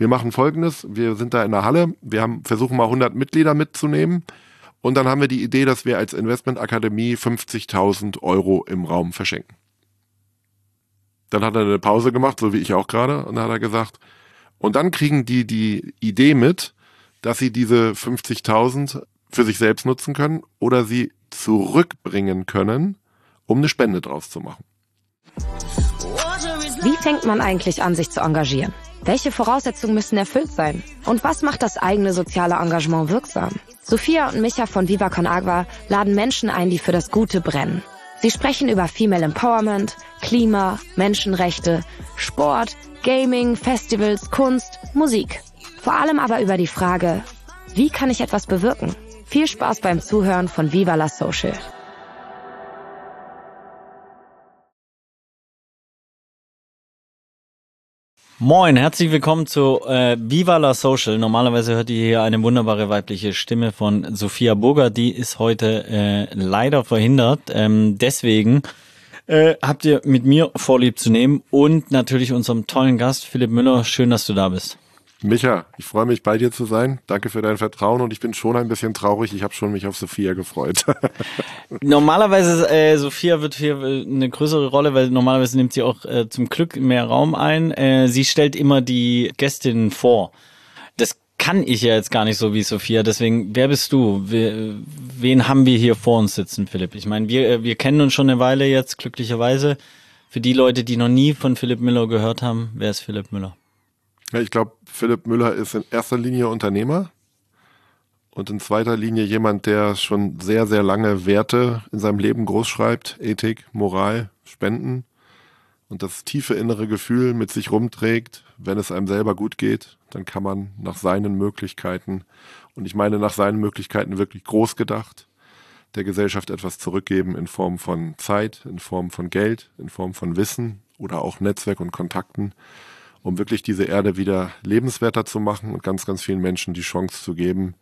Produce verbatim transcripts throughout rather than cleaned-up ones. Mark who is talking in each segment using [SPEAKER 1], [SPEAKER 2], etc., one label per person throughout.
[SPEAKER 1] wir machen Folgendes, wir sind da in der Halle, wir haben, versuchen mal hundert Mitglieder mitzunehmen und dann haben wir die Idee, dass wir als Investmentakademie fünfzigtausend Euro im Raum verschenken. Dann hat er eine Pause gemacht, so wie ich auch gerade, und dann hat er gesagt, und dann kriegen die die Idee mit, dass sie diese fünfzigtausend für sich selbst nutzen können oder sie zurückbringen können, um eine Spende draus zu machen.
[SPEAKER 2] Wie fängt man eigentlich an, sich zu engagieren? Welche Voraussetzungen müssen erfüllt sein? Und was macht das eigene soziale Engagement wirksam? Sophia und Micha von Viva Con Agua laden Menschen ein, die für das Gute brennen. Sie sprechen über Female Empowerment, Klima, Menschenrechte, Sport, Gaming, Festivals, Kunst, Musik. Vor allem aber über die Frage, wie kann ich etwas bewirken? Viel Spaß beim Zuhören von Viva la Social.
[SPEAKER 3] Moin, herzlich willkommen zu äh, Viva la Social. Normalerweise hört ihr hier eine wunderbare weibliche Stimme von Sophia Burger. Die ist heute äh, leider verhindert. Ähm, deswegen äh, habt ihr mit mir Vorlieb zu nehmen und natürlich unserem tollen Gast Philipp Müller. Schön, dass du da bist.
[SPEAKER 1] Micha, ich freue mich, bei dir zu sein. Danke für dein Vertrauen und ich bin schon ein bisschen traurig. Ich habe schon mich auf Sophia gefreut.
[SPEAKER 3] Normalerweise, äh, Sophia wird hier eine größere Rolle, weil normalerweise nimmt sie auch äh, zum Glück mehr Raum ein. Äh, sie stellt immer die Gästinnen vor. Das kann ich ja jetzt gar nicht so wie Sophia. Deswegen, wer bist du? Wir, wen haben wir hier vor uns sitzen, Philipp? Ich meine, wir, wir kennen uns schon eine Weile jetzt, glücklicherweise. Für die Leute, die noch nie von Philipp Müller gehört haben, wer ist Philipp Müller?
[SPEAKER 1] Ja, ich glaube, Philipp Müller ist in erster Linie Unternehmer und in zweiter Linie jemand, der schon sehr, sehr lange Werte in seinem Leben großschreibt. Ethik, Moral, Spenden und das tiefe innere Gefühl mit sich rumträgt, wenn es einem selber gut geht, dann kann man nach seinen Möglichkeiten, und ich meine nach seinen Möglichkeiten wirklich groß gedacht, der Gesellschaft etwas zurückgeben in Form von Zeit, in Form von Geld, in Form von Wissen oder auch Netzwerk und Kontakten, um wirklich diese Erde wieder lebenswerter zu machen und ganz, ganz vielen Menschen die Chance zu geben,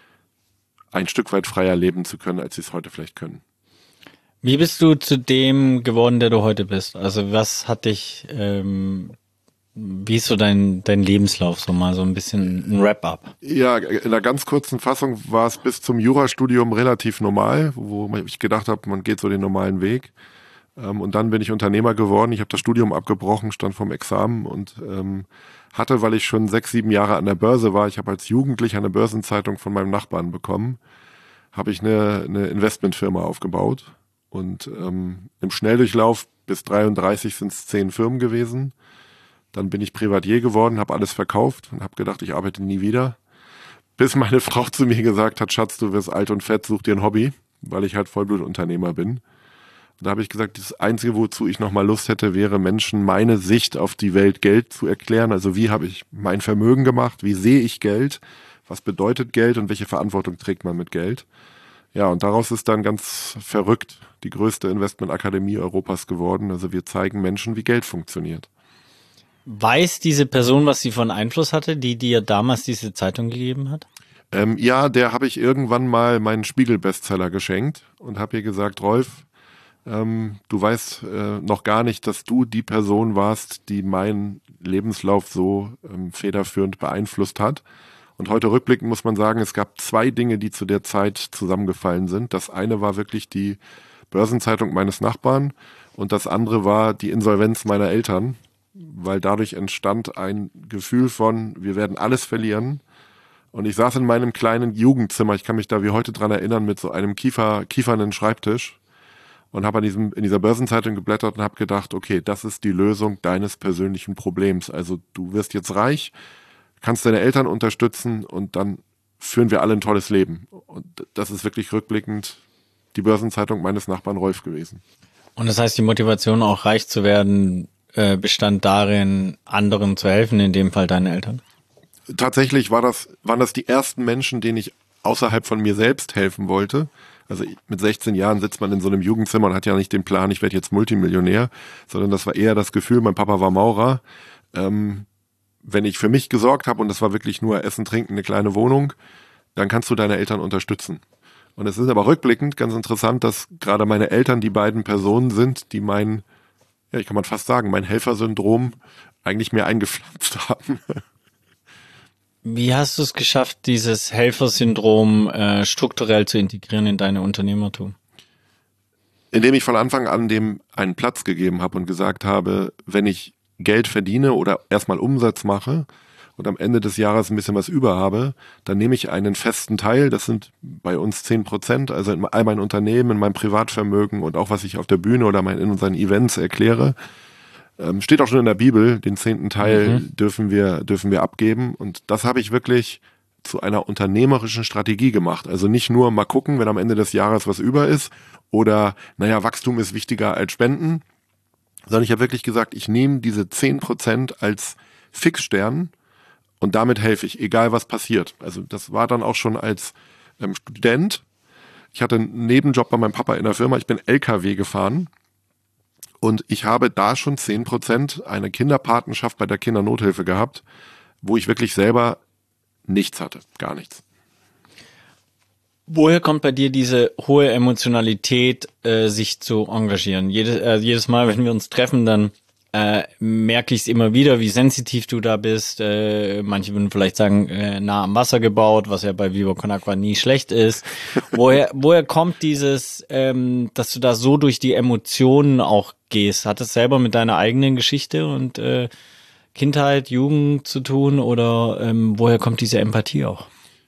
[SPEAKER 1] ein Stück weit freier leben zu können, als sie es heute vielleicht können.
[SPEAKER 3] Wie bist du zu dem geworden, der du heute bist? Also was hat dich, ähm, wie ist so dein, dein Lebenslauf, so mal so ein bisschen ein Wrap-up?
[SPEAKER 1] Ja, in einer ganz kurzen Fassung war es bis zum Jurastudium relativ normal, wo ich gedacht habe, man geht so den normalen Weg. Und dann bin ich Unternehmer geworden. Ich habe das Studium abgebrochen, stand vorm Examen und ähm, hatte, weil ich schon sechs, sieben Jahre an der Börse war, ich habe als Jugendlicher eine Börsenzeitung von meinem Nachbarn bekommen, habe ich eine, eine Investmentfirma aufgebaut. Und ähm, im Schnelldurchlauf bis dreiunddreißig sind es zehn Firmen gewesen. Dann bin ich Privatier geworden, habe alles verkauft und habe gedacht, ich arbeite nie wieder. Bis meine Frau zu mir gesagt hat, Schatz, du wirst alt und fett, such dir ein Hobby, weil ich halt Vollblutunternehmer bin. Da habe ich gesagt, das Einzige, wozu ich nochmal Lust hätte, wäre Menschen meine Sicht auf die Welt Geld zu erklären. Also wie habe ich mein Vermögen gemacht? Wie sehe ich Geld? Was bedeutet Geld und welche Verantwortung trägt man mit Geld? Ja, und daraus ist dann ganz verrückt die größte Investmentakademie Europas geworden. Also wir zeigen Menschen, wie Geld funktioniert.
[SPEAKER 3] Weiß diese Person, was sie von Einfluss hatte, die dir damals diese Zeitung gegeben hat?
[SPEAKER 1] Ähm, ja, der habe ich irgendwann mal meinen Spiegel-Bestseller geschenkt und habe ihr gesagt, Rolf, Ähm, du weißt äh, noch gar nicht, dass du die Person warst, die meinen Lebenslauf so ähm, federführend beeinflusst hat. Und heute rückblickend muss man sagen, es gab zwei Dinge, die zu der Zeit zusammengefallen sind. Das eine war wirklich die Börsenzeitung meines Nachbarn und das andere war die Insolvenz meiner Eltern, weil dadurch entstand ein Gefühl von, wir werden alles verlieren. Und ich saß in meinem kleinen Jugendzimmer, ich kann mich da wie heute dran erinnern, mit so einem Kiefer, kiefernen Schreibtisch. Und habe an diesem in dieser Börsenzeitung geblättert und habe gedacht, okay, das ist die Lösung deines persönlichen Problems. Also du wirst jetzt reich, kannst deine Eltern unterstützen und dann führen wir alle ein tolles Leben. Und das ist wirklich rückblickend die Börsenzeitung meines Nachbarn Rolf gewesen.
[SPEAKER 3] Und das heißt, die Motivation, auch reich zu werden, äh, bestand darin, anderen zu helfen, in dem Fall deinen Eltern?
[SPEAKER 1] Tatsächlich war das, waren das die ersten Menschen, denen ich außerhalb von mir selbst helfen wollte. Also mit sechzehn Jahren sitzt man in so einem Jugendzimmer und hat ja nicht den Plan, ich werde jetzt Multimillionär, sondern das war eher das Gefühl, mein Papa war Maurer. Ähm, wenn ich für mich gesorgt habe und das war wirklich nur Essen, Trinken, eine kleine Wohnung, dann kannst du deine Eltern unterstützen. Und es ist aber rückblickend ganz interessant, dass gerade meine Eltern die beiden Personen sind, die mein, ja, ich kann man fast sagen, mein Helfersyndrom eigentlich mir eingepflanzt haben.
[SPEAKER 3] Wie hast du es geschafft, dieses Helfersyndrom äh, strukturell zu integrieren in deine Unternehmertum?
[SPEAKER 1] Indem ich von Anfang an dem einen Platz gegeben habe und gesagt habe, wenn ich Geld verdiene oder erstmal Umsatz mache und am Ende des Jahres ein bisschen was über habe, dann nehme ich einen festen Teil, das sind bei uns zehn Prozent, also in all meinen Unternehmen, in meinem Privatvermögen und auch was ich auf der Bühne oder in unseren Events erkläre, ähm, steht auch schon in der Bibel, den zehnten Teil mhm. dürfen wir, dürfen wir abgeben, und das habe ich wirklich zu einer unternehmerischen Strategie gemacht. Also nicht nur mal gucken, wenn am Ende des Jahres was über ist oder, naja, Wachstum ist wichtiger als Spenden, sondern ich habe wirklich gesagt, ich nehme diese zehn Prozent als Fixstern und damit helfe ich, egal was passiert. Also das war dann auch schon als ähm, Student. Ich hatte einen Nebenjob bei meinem Papa in der Firma, ich bin L K W gefahren und ich habe da schon zehn Prozent eine Kinderpatenschaft bei der Kindernothilfe gehabt, wo ich wirklich selber nichts hatte, gar nichts.
[SPEAKER 3] Woher kommt bei dir diese hohe Emotionalität, äh, sich zu engagieren? Jedes, äh, jedes Mal, wenn wir uns treffen, dann äh, merke ich es immer wieder, wie sensitiv du da bist. Äh, manche würden vielleicht sagen, äh, nah am Wasser gebaut, was ja bei Viva Con Agua nie schlecht ist. woher, woher kommt dieses, ähm, dass du da so durch die Emotionen auch gehst? Hat es selber mit deiner eigenen Geschichte und äh, Kindheit, Jugend zu tun, oder ähm, woher kommt diese Empathie auch?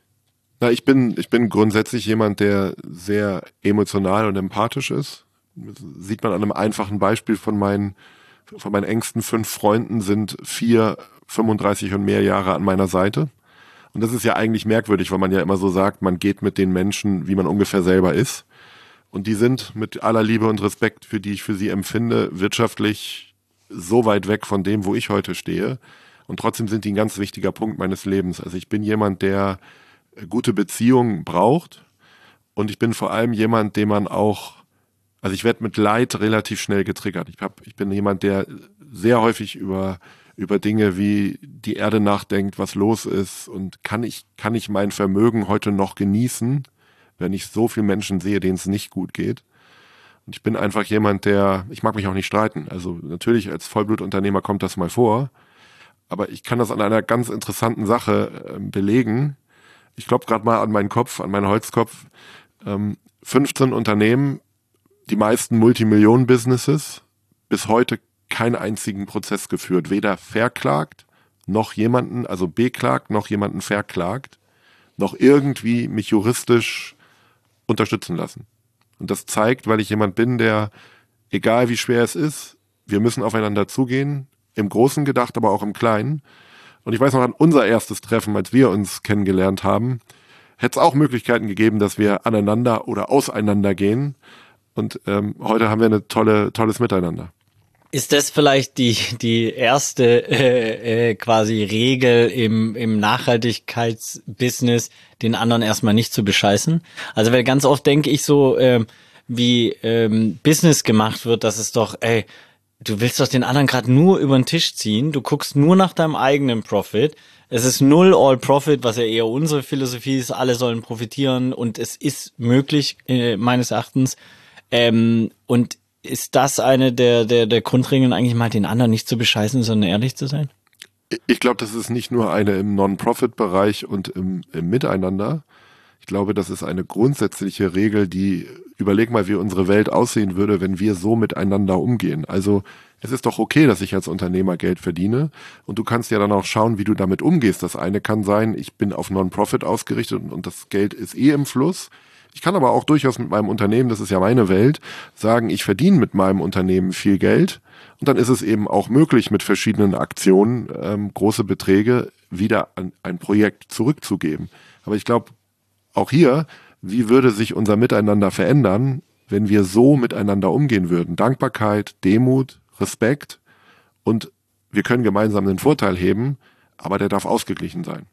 [SPEAKER 1] Na, ich bin, ich bin grundsätzlich jemand, der sehr emotional und empathisch ist. Das sieht man an einem einfachen Beispiel von meinen, von meinen engsten fünf Freunden sind vier, fünfunddreißig und mehr Jahre an meiner Seite. Und das ist ja eigentlich merkwürdig, weil man ja immer so sagt, man geht mit den Menschen, wie man ungefähr selber ist. Und die sind mit aller Liebe und Respekt, für die ich für sie empfinde, wirtschaftlich so weit weg von dem, wo ich heute stehe. Und trotzdem sind die ein ganz wichtiger Punkt meines Lebens. Also ich bin jemand, der gute Beziehungen braucht, und ich bin vor allem jemand, dem man auch, also ich werde mit Leid relativ schnell getriggert. Ich hab, ich bin jemand, der sehr häufig über über Dinge wie die Erde nachdenkt, was los ist, und kann ich kann ich mein Vermögen heute noch genießen, wenn ich so viele Menschen sehe, denen es nicht gut geht. Und ich bin einfach jemand, der, ich mag mich auch nicht streiten. Also natürlich als Vollblutunternehmer kommt das mal vor, aber ich kann das an einer ganz interessanten Sache äh, belegen. Ich klopfe gerade mal an meinen Kopf, an meinen Holzkopf. Ähm, fünfzehn Unternehmen, die meisten Multimillionen-Businesses, bis heute keinen einzigen Prozess geführt. Weder verklagt, noch jemanden, also beklagt, noch jemanden verklagt, noch irgendwie mich juristisch unterstützen lassen. Und das zeigt, weil ich jemand bin, der, egal wie schwer es ist, wir müssen aufeinander zugehen, im Großen gedacht, aber auch im Kleinen. Und ich weiß noch an unser erstes Treffen, als wir uns kennengelernt haben, hätte es auch Möglichkeiten gegeben, dass wir aneinander oder auseinander gehen. Und ähm, heute haben wir eine tolle, tolles Miteinander.
[SPEAKER 3] Ist das vielleicht die die erste äh, äh, quasi Regel im im Nachhaltigkeitsbusiness, den anderen erstmal nicht zu bescheißen? Also weil ganz oft denke ich so, äh, wie ähm, Business gemacht wird, dass es doch, ey, du willst doch den anderen gerade nur über den Tisch ziehen. Du guckst nur nach deinem eigenen Profit. Es ist null All Profit, was ja eher unsere Philosophie ist. Alle sollen profitieren und es ist möglich, äh, meines Erachtens. Ähm, und ist das eine der, der, der Grundregeln, eigentlich mal den anderen nicht zu bescheißen, sondern ehrlich zu sein?
[SPEAKER 1] Ich glaube, das ist nicht nur eine im Non-Profit-Bereich und im, im Miteinander. Ich glaube, das ist eine grundsätzliche Regel, die, überleg mal, wie unsere Welt aussehen würde, wenn wir so miteinander umgehen. Also es ist doch okay, dass ich als Unternehmer Geld verdiene, und du kannst ja dann auch schauen, wie du damit umgehst. Das eine kann sein, ich bin auf Non-Profit ausgerichtet und, und das Geld ist eh im Fluss. Ich kann aber auch durchaus mit meinem Unternehmen, das ist ja meine Welt, sagen, ich verdiene mit meinem Unternehmen viel Geld, und dann ist es eben auch möglich, mit verschiedenen Aktionen ähm, große Beträge wieder an ein Projekt zurückzugeben. Aber ich glaube, auch hier, wie würde sich unser Miteinander verändern, wenn wir so miteinander umgehen würden? Dankbarkeit, Demut, Respekt, und wir können gemeinsam den Vorteil heben, aber der darf ausgeglichen sein.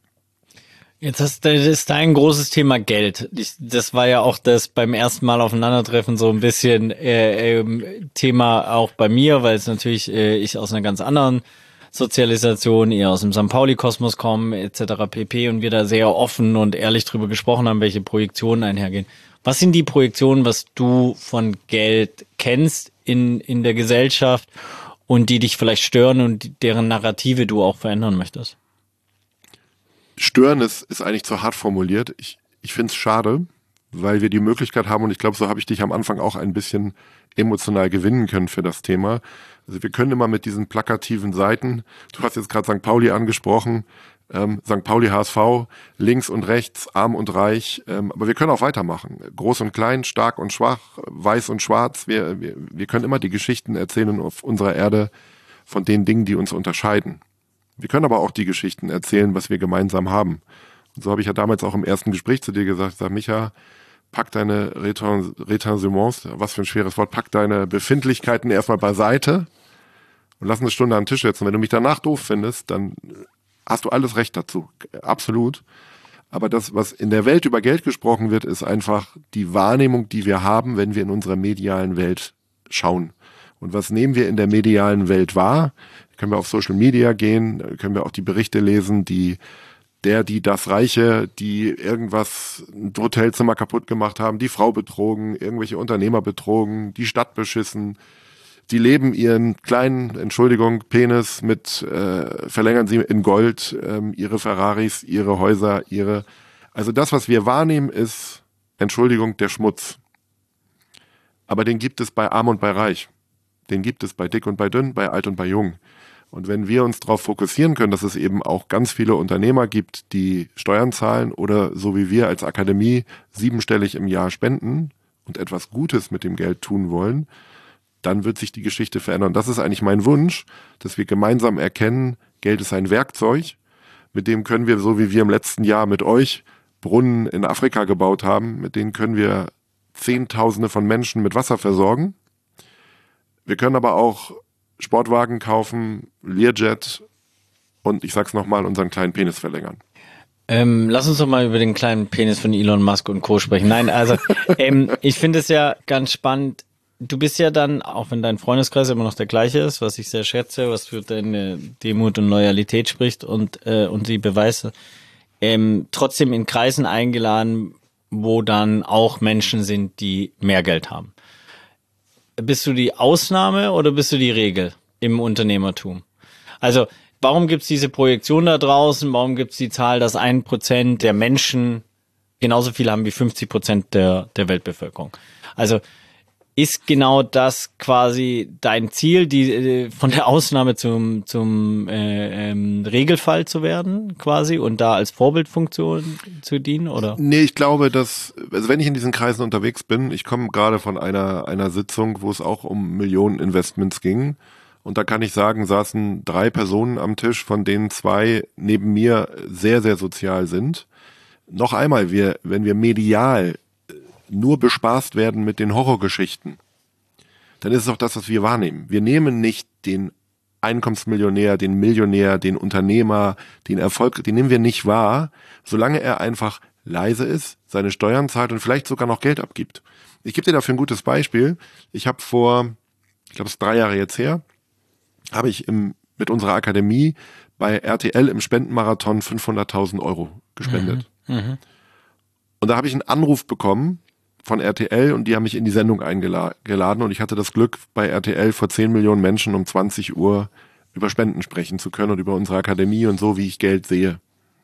[SPEAKER 3] Jetzt hast, das ist dein großes Thema Geld. Ich, das war ja auch das beim ersten Mal aufeinandertreffen so ein bisschen äh, äh, Thema auch bei mir, weil es natürlich äh, ich aus einer ganz anderen Sozialisation, eher aus dem Sankt Pauli-Kosmos kommen, et cetera pp. Und wir da sehr offen und ehrlich drüber gesprochen haben, welche Projektionen einhergehen. Was sind die Projektionen, was du von Geld kennst in in der Gesellschaft und die dich vielleicht stören und deren Narrative du auch verändern möchtest?
[SPEAKER 1] stören ist, ist eigentlich zu hart formuliert. Ich, ich finde es schade, weil wir die Möglichkeit haben, und ich glaube, so habe ich dich am Anfang auch ein bisschen emotional gewinnen können für das Thema. Also wir können immer mit diesen plakativen Seiten, du hast jetzt gerade Sankt Pauli angesprochen, ähm, Sankt Pauli H S V, links und rechts, arm und reich, ähm, aber wir können auch weitermachen. Groß und klein, stark und schwach, weiß und schwarz. Wir, wir, wir können immer die Geschichten erzählen auf unserer Erde von den Dingen, die uns unterscheiden. Wir können aber auch die Geschichten erzählen, was wir gemeinsam haben. Und so habe ich ja damals auch im ersten Gespräch zu dir gesagt, sag Micha, pack deine Retensements, was für ein schweres Wort, pack deine Befindlichkeiten erstmal beiseite und lass eine Stunde am Tisch sitzen. Wenn du mich danach doof findest, dann hast du alles Recht dazu. Absolut. Aber das, was in der Welt über Geld gesprochen wird, ist einfach die Wahrnehmung, die wir haben, wenn wir in unserer medialen Welt schauen. Und was nehmen wir in der medialen Welt wahr? Können wir auf Social Media gehen, können wir auch die Berichte lesen, die der, die, das Reiche, die irgendwas, ein Hotelzimmer kaputt gemacht haben, die Frau betrogen, irgendwelche Unternehmer betrogen, die Stadt beschissen, die leben ihren kleinen, Entschuldigung, Penis mit, äh, verlängern sie in Gold, ähm, ihre Ferraris, ihre Häuser, ihre, also das, was wir wahrnehmen, ist, Entschuldigung, der Schmutz. Aber den gibt es bei Arm und bei Reich. Den gibt es bei Dick und bei Dünn, bei Alt und bei Jung. Und wenn wir uns darauf fokussieren können, dass es eben auch ganz viele Unternehmer gibt, die Steuern zahlen oder so wie wir als Akademie siebenstellig im Jahr spenden und etwas Gutes mit dem Geld tun wollen, dann wird sich die Geschichte verändern. Das ist eigentlich mein Wunsch, dass wir gemeinsam erkennen, Geld ist ein Werkzeug, mit dem können wir, so wie wir im letzten Jahr mit euch Brunnen in Afrika gebaut haben, mit denen können wir Zehntausende von Menschen mit Wasser versorgen. Wir können aber auch Sportwagen kaufen, Learjet und ich sag's nochmal, unseren kleinen Penis verlängern.
[SPEAKER 3] Ähm, lass uns doch mal über den kleinen Penis von Elon Musk und Co. sprechen. Nein, also ähm, ich finde es ja ganz spannend. Du bist ja dann, auch wenn dein Freundeskreis immer noch der gleiche ist, was ich sehr schätze, was für deine Demut und Loyalität spricht und, äh, und die Beweise, ähm, trotzdem in Kreisen eingeladen, wo dann auch Menschen sind, die mehr Geld haben. Bist du die Ausnahme oder bist du die Regel im Unternehmertum? Also warum gibt es diese Projektion da draußen? Warum gibt es die Zahl, dass ein Prozent der Menschen genauso viel haben wie fünfzig Prozent der, der Weltbevölkerung? Also ist genau das quasi dein Ziel, die von der Ausnahme zum, zum äh, ähm, Regelfall zu werden quasi und da als Vorbildfunktion zu dienen, oder?
[SPEAKER 1] Nee, ich glaube, dass, also wenn ich in diesen Kreisen unterwegs bin, ich komme gerade von einer, einer Sitzung, wo es auch um Millionen-Investments ging und da kann ich sagen, saßen drei Personen am Tisch, von denen zwei neben mir sehr, sehr sozial sind. Noch einmal, wir, wenn wir medial nur bespaßt werden mit den Horrorgeschichten, dann ist es auch das, was wir wahrnehmen. Wir nehmen nicht den Einkommensmillionär, den Millionär, den Unternehmer, den Erfolg, den nehmen wir nicht wahr, solange er einfach leise ist, seine Steuern zahlt und vielleicht sogar noch Geld abgibt. Ich gebe dir dafür ein gutes Beispiel. Ich habe vor, ich glaube es ist drei Jahre jetzt her, habe ich im, mit unserer Akademie bei R T L im Spendenmarathon fünfhunderttausend Euro gespendet. Mhm, mh. Und da habe ich einen Anruf bekommen von R T L und die haben mich in die Sendung eingeladen und ich hatte das Glück, bei R T L vor zehn Millionen Menschen um zwanzig Uhr über Spenden sprechen zu können und über unsere Akademie und so, wie ich Geld sehe.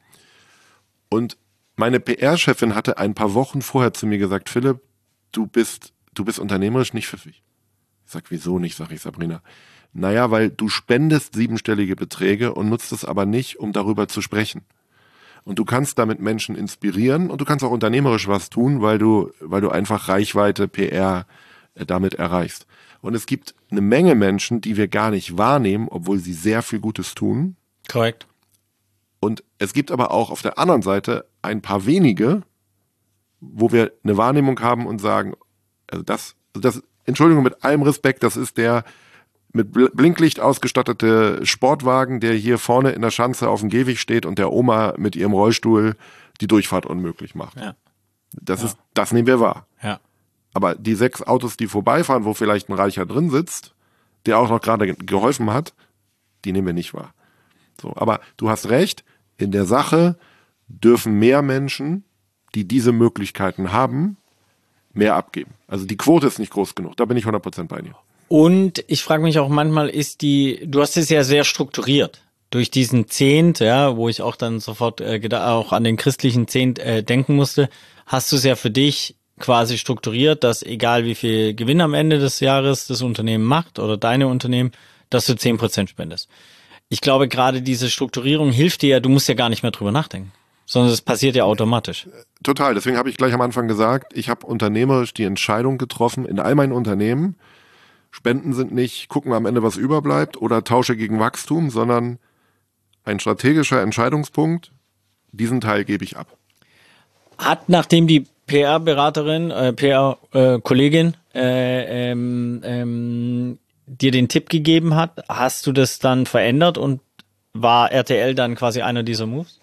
[SPEAKER 1] Und meine P R-Chefin hatte ein paar Wochen vorher zu mir gesagt, Philipp, du bist, du bist unternehmerisch nicht pfiffig. Ich sag, wieso nicht, sag ich, Sabrina. Naja, weil du spendest siebenstellige Beträge und nutzt es aber nicht, um darüber zu sprechen. Und du kannst damit Menschen inspirieren und du kannst auch unternehmerisch was tun, weil du, weil du einfach Reichweite, P R äh, damit erreichst. Und es gibt eine Menge Menschen, die wir gar nicht wahrnehmen, obwohl sie sehr viel Gutes tun.
[SPEAKER 3] Korrekt.
[SPEAKER 1] Und es gibt aber auch auf der anderen Seite ein paar wenige, wo wir eine Wahrnehmung haben und sagen, also das, das, Entschuldigung, mit allem Respekt, das ist der mit Blinklicht ausgestattete Sportwagen, der hier vorne in der Schanze auf dem Gehweg steht und der Oma mit ihrem Rollstuhl die Durchfahrt unmöglich macht. Ja. Das ja. ist, das nehmen wir wahr.
[SPEAKER 3] Ja.
[SPEAKER 1] Aber die sechs Autos, die vorbeifahren, wo vielleicht ein Reicher drin sitzt, der auch noch gerade geholfen hat, die nehmen wir nicht wahr. So, aber du hast recht, in der Sache dürfen mehr Menschen, die diese Möglichkeiten haben, mehr abgeben. Also die Quote ist nicht groß genug, da bin ich hundert Prozent bei dir.
[SPEAKER 3] Und ich frage mich auch manchmal, ist die, du hast es ja sehr strukturiert. durch diesen Zehnt, ja, wo ich auch dann sofort äh, geda- auch an den christlichen Zehnt äh, denken musste, hast du es ja für dich quasi strukturiert, dass egal wie viel Gewinn am Ende des Jahres das Unternehmen macht oder deine Unternehmen, dass du zehn Prozent spendest. Ich glaube, gerade diese Strukturierung hilft dir ja, du musst ja gar nicht mehr drüber nachdenken, sondern es passiert ja automatisch.
[SPEAKER 1] Total, deswegen habe ich gleich am Anfang gesagt, ich habe unternehmerisch die Entscheidung getroffen, in all meinen Unternehmen, Spenden sind nicht, gucken wir am Ende, was überbleibt oder Tausche gegen Wachstum, sondern ein strategischer Entscheidungspunkt, diesen Teil gebe ich ab.
[SPEAKER 3] Hat, nachdem die P R-Beraterin, äh, P R-Kollegin äh, ähm, ähm, dir den Tipp gegeben hat, hast du das dann verändert und war R T L dann quasi einer dieser Moves?